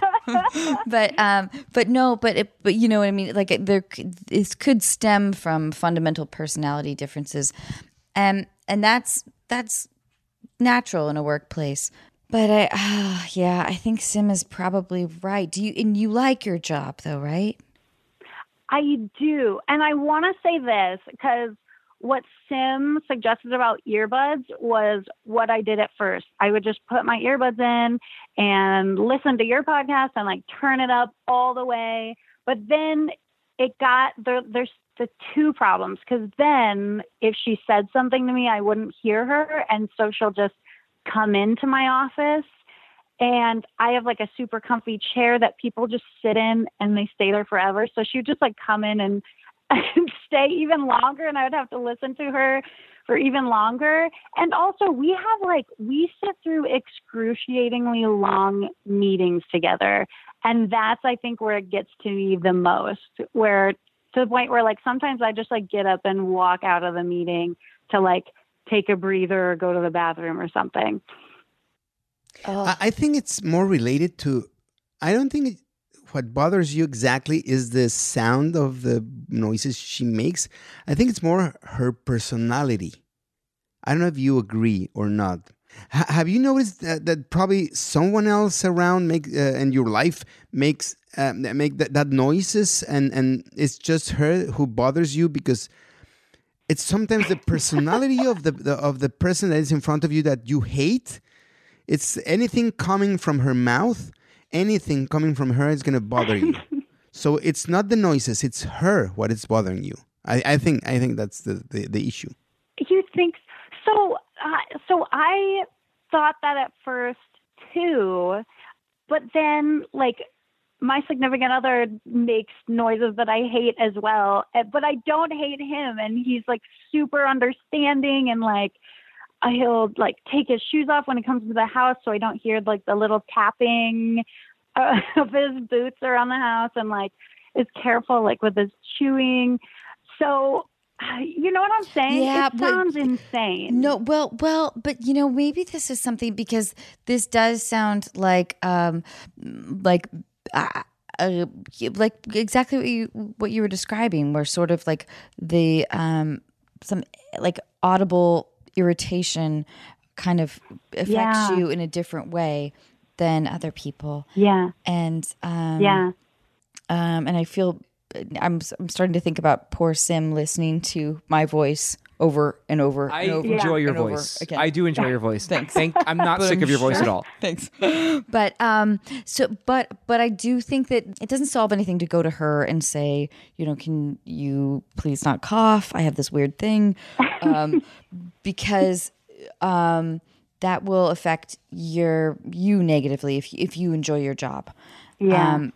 but you know what I mean? Like it could stem from fundamental personality differences. And that's natural in a workplace. But I think Sim is probably right. You like your job though, right? I do. And I want to say this because what Sim suggested about earbuds was what I did at first. I would just put my earbuds in and listen to your podcast and like turn it up all the way. But then it got there's the two problems, because then if she said something to me, I wouldn't hear her. And so she'll just come into my office, and I have like a super comfy chair that people just sit in and they stay there forever. So she would just like come in and stay even longer, and I would have to listen to her for even longer. And also we sit through excruciatingly long meetings together. And that's, I think, where it gets to me the most, where to the point where like sometimes I just like get up and walk out of the meeting to like take a breather or go to the bathroom or something. I think it's more related to, I don't think what bothers you exactly is the sound of the noises she makes. I think it's more her personality. I don't know if you agree or not. Have you noticed that probably someone else around in your life make that noises, and it's just her who bothers you because it's sometimes the personality of the person that is in front of you that you hate. It's anything coming from her mouth, anything coming from her is going to bother you. So it's not the noises, it's her what is bothering you. I think that's the issue. You think so? So I thought that at first too, but then like my significant other makes noises that I hate as well, but I don't hate him, and he's like super understanding, and like he'll like take his shoes off when he comes to the house so I don't hear like the little tapping of his boots around the house, and like is careful like with his chewing. So you know what I'm saying? Yeah, it sounds insane. No, well, but maybe this is something, because this does sound like exactly what you were describing, where sort of like the some like audible irritation kind of affects you in a different way than other people. Yeah. And and I feel I'm starting to think about poor Sim listening to my voice over and over. I and over enjoy your and over voice. again. I do enjoy your voice. Thanks. I'm not sick of your voice at all. Thanks. But but I do think that it doesn't solve anything to go to her and say, can you please not cough? I have this weird thing, because that will affect you negatively if you enjoy your job. Yeah.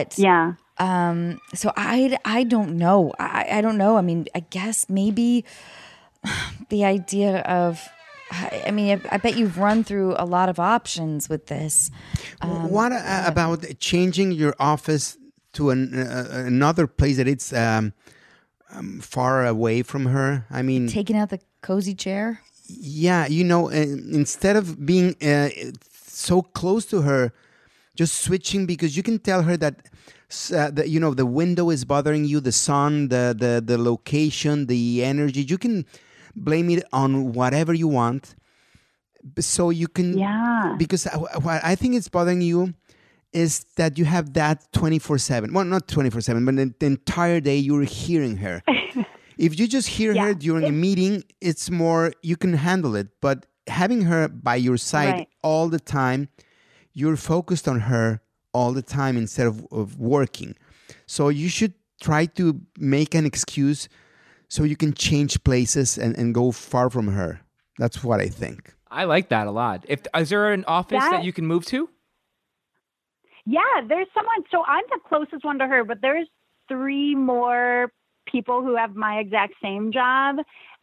So I don't know. I don't know. I mean, I guess maybe the idea of, I bet you've run through a lot of options with this. What about changing your office to another place that it's far away from her? I mean, taking out the cozy chair? Yeah, instead of being so close to her, just switching, because you can tell her that the window is bothering you, the sun, the location, the energy. You can blame it on whatever you want. So you can, because what I think is bothering you is that you have that 24/7. Well, not 24/7, but the entire day you're hearing her. If you just hear her during a meeting, it's more, you can handle it. But having her by your side all the time, you're focused on her all the time instead of working. So you should try to make an excuse so you can change places and go far from her. That's what I think. I like that a lot. Is there an office that you can move to? Yeah, there's someone. So I'm the closest one to her, but there's 3 more people who have my exact same job.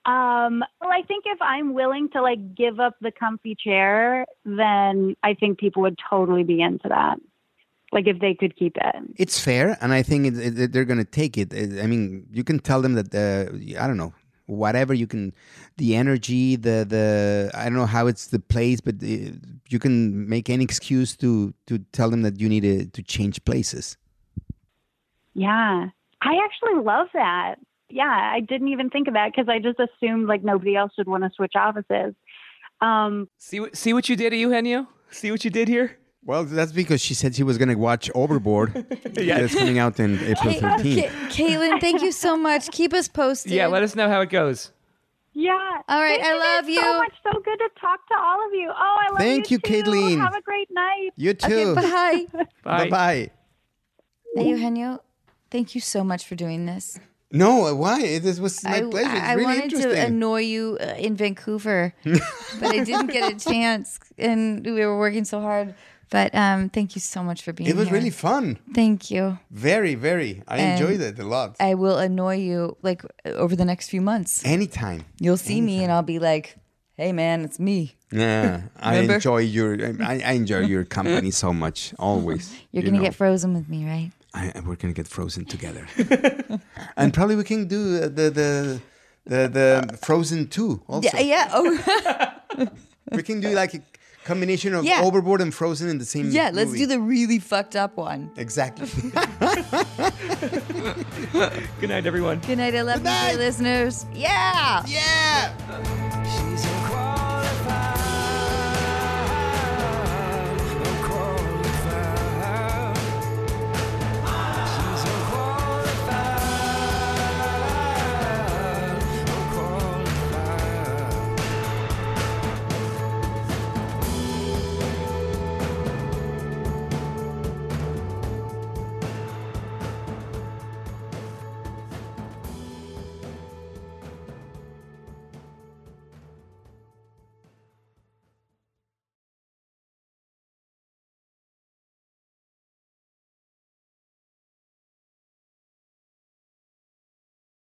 Well, I think if I'm willing to like give up the comfy chair, then I think people would totally be into that. Like if they could keep it. It's fair, and I think they're going to take it. I mean, you can tell them that I don't know, whatever you can, the energy, the I don't know how it's the place, but you can make any excuse to tell them that you need to change places. Yeah, I actually love that. Yeah, I didn't even think of that because I just assumed like nobody else would want to switch offices. See what you did, Eugenio? See what you did here? Well, that's because she said she was going to watch Overboard. Yeah. That's coming out in April 13th. Caitlin, thank you so much. Keep us posted. Yeah, let us know how it goes. Yeah. All right, Thank I you love guys you. so much. So good to talk to all of you. Oh, I love Thank you you, too. Caitlin. Have a great night. You too. Bye. Bye. Bye-bye. Eugenio, thank you so much for doing this. No, why? This was my pleasure. It's I really wanted interesting. to annoy you in Vancouver, but I didn't get a chance, and we were working so hard. But thank you so much for being here. It was really fun. Thank you. Very, very. I enjoyed it a lot. I will annoy you like over the next few months. Anytime. You'll see me, and I'll be like, "Hey, man, it's me." Yeah, I Remember? enjoy your company so much. Always. You're gonna get frozen with me, right? We're gonna get frozen together, and probably we can do the Frozen 2 also. Yeah. Oh, We can do like a combination of Yeah. Overboard and Frozen in the same. yeah. Let's movie. do the really fucked up one. Exactly. Good night, everyone. Good night. I love you, night. dear listeners. Yeah. Yeah.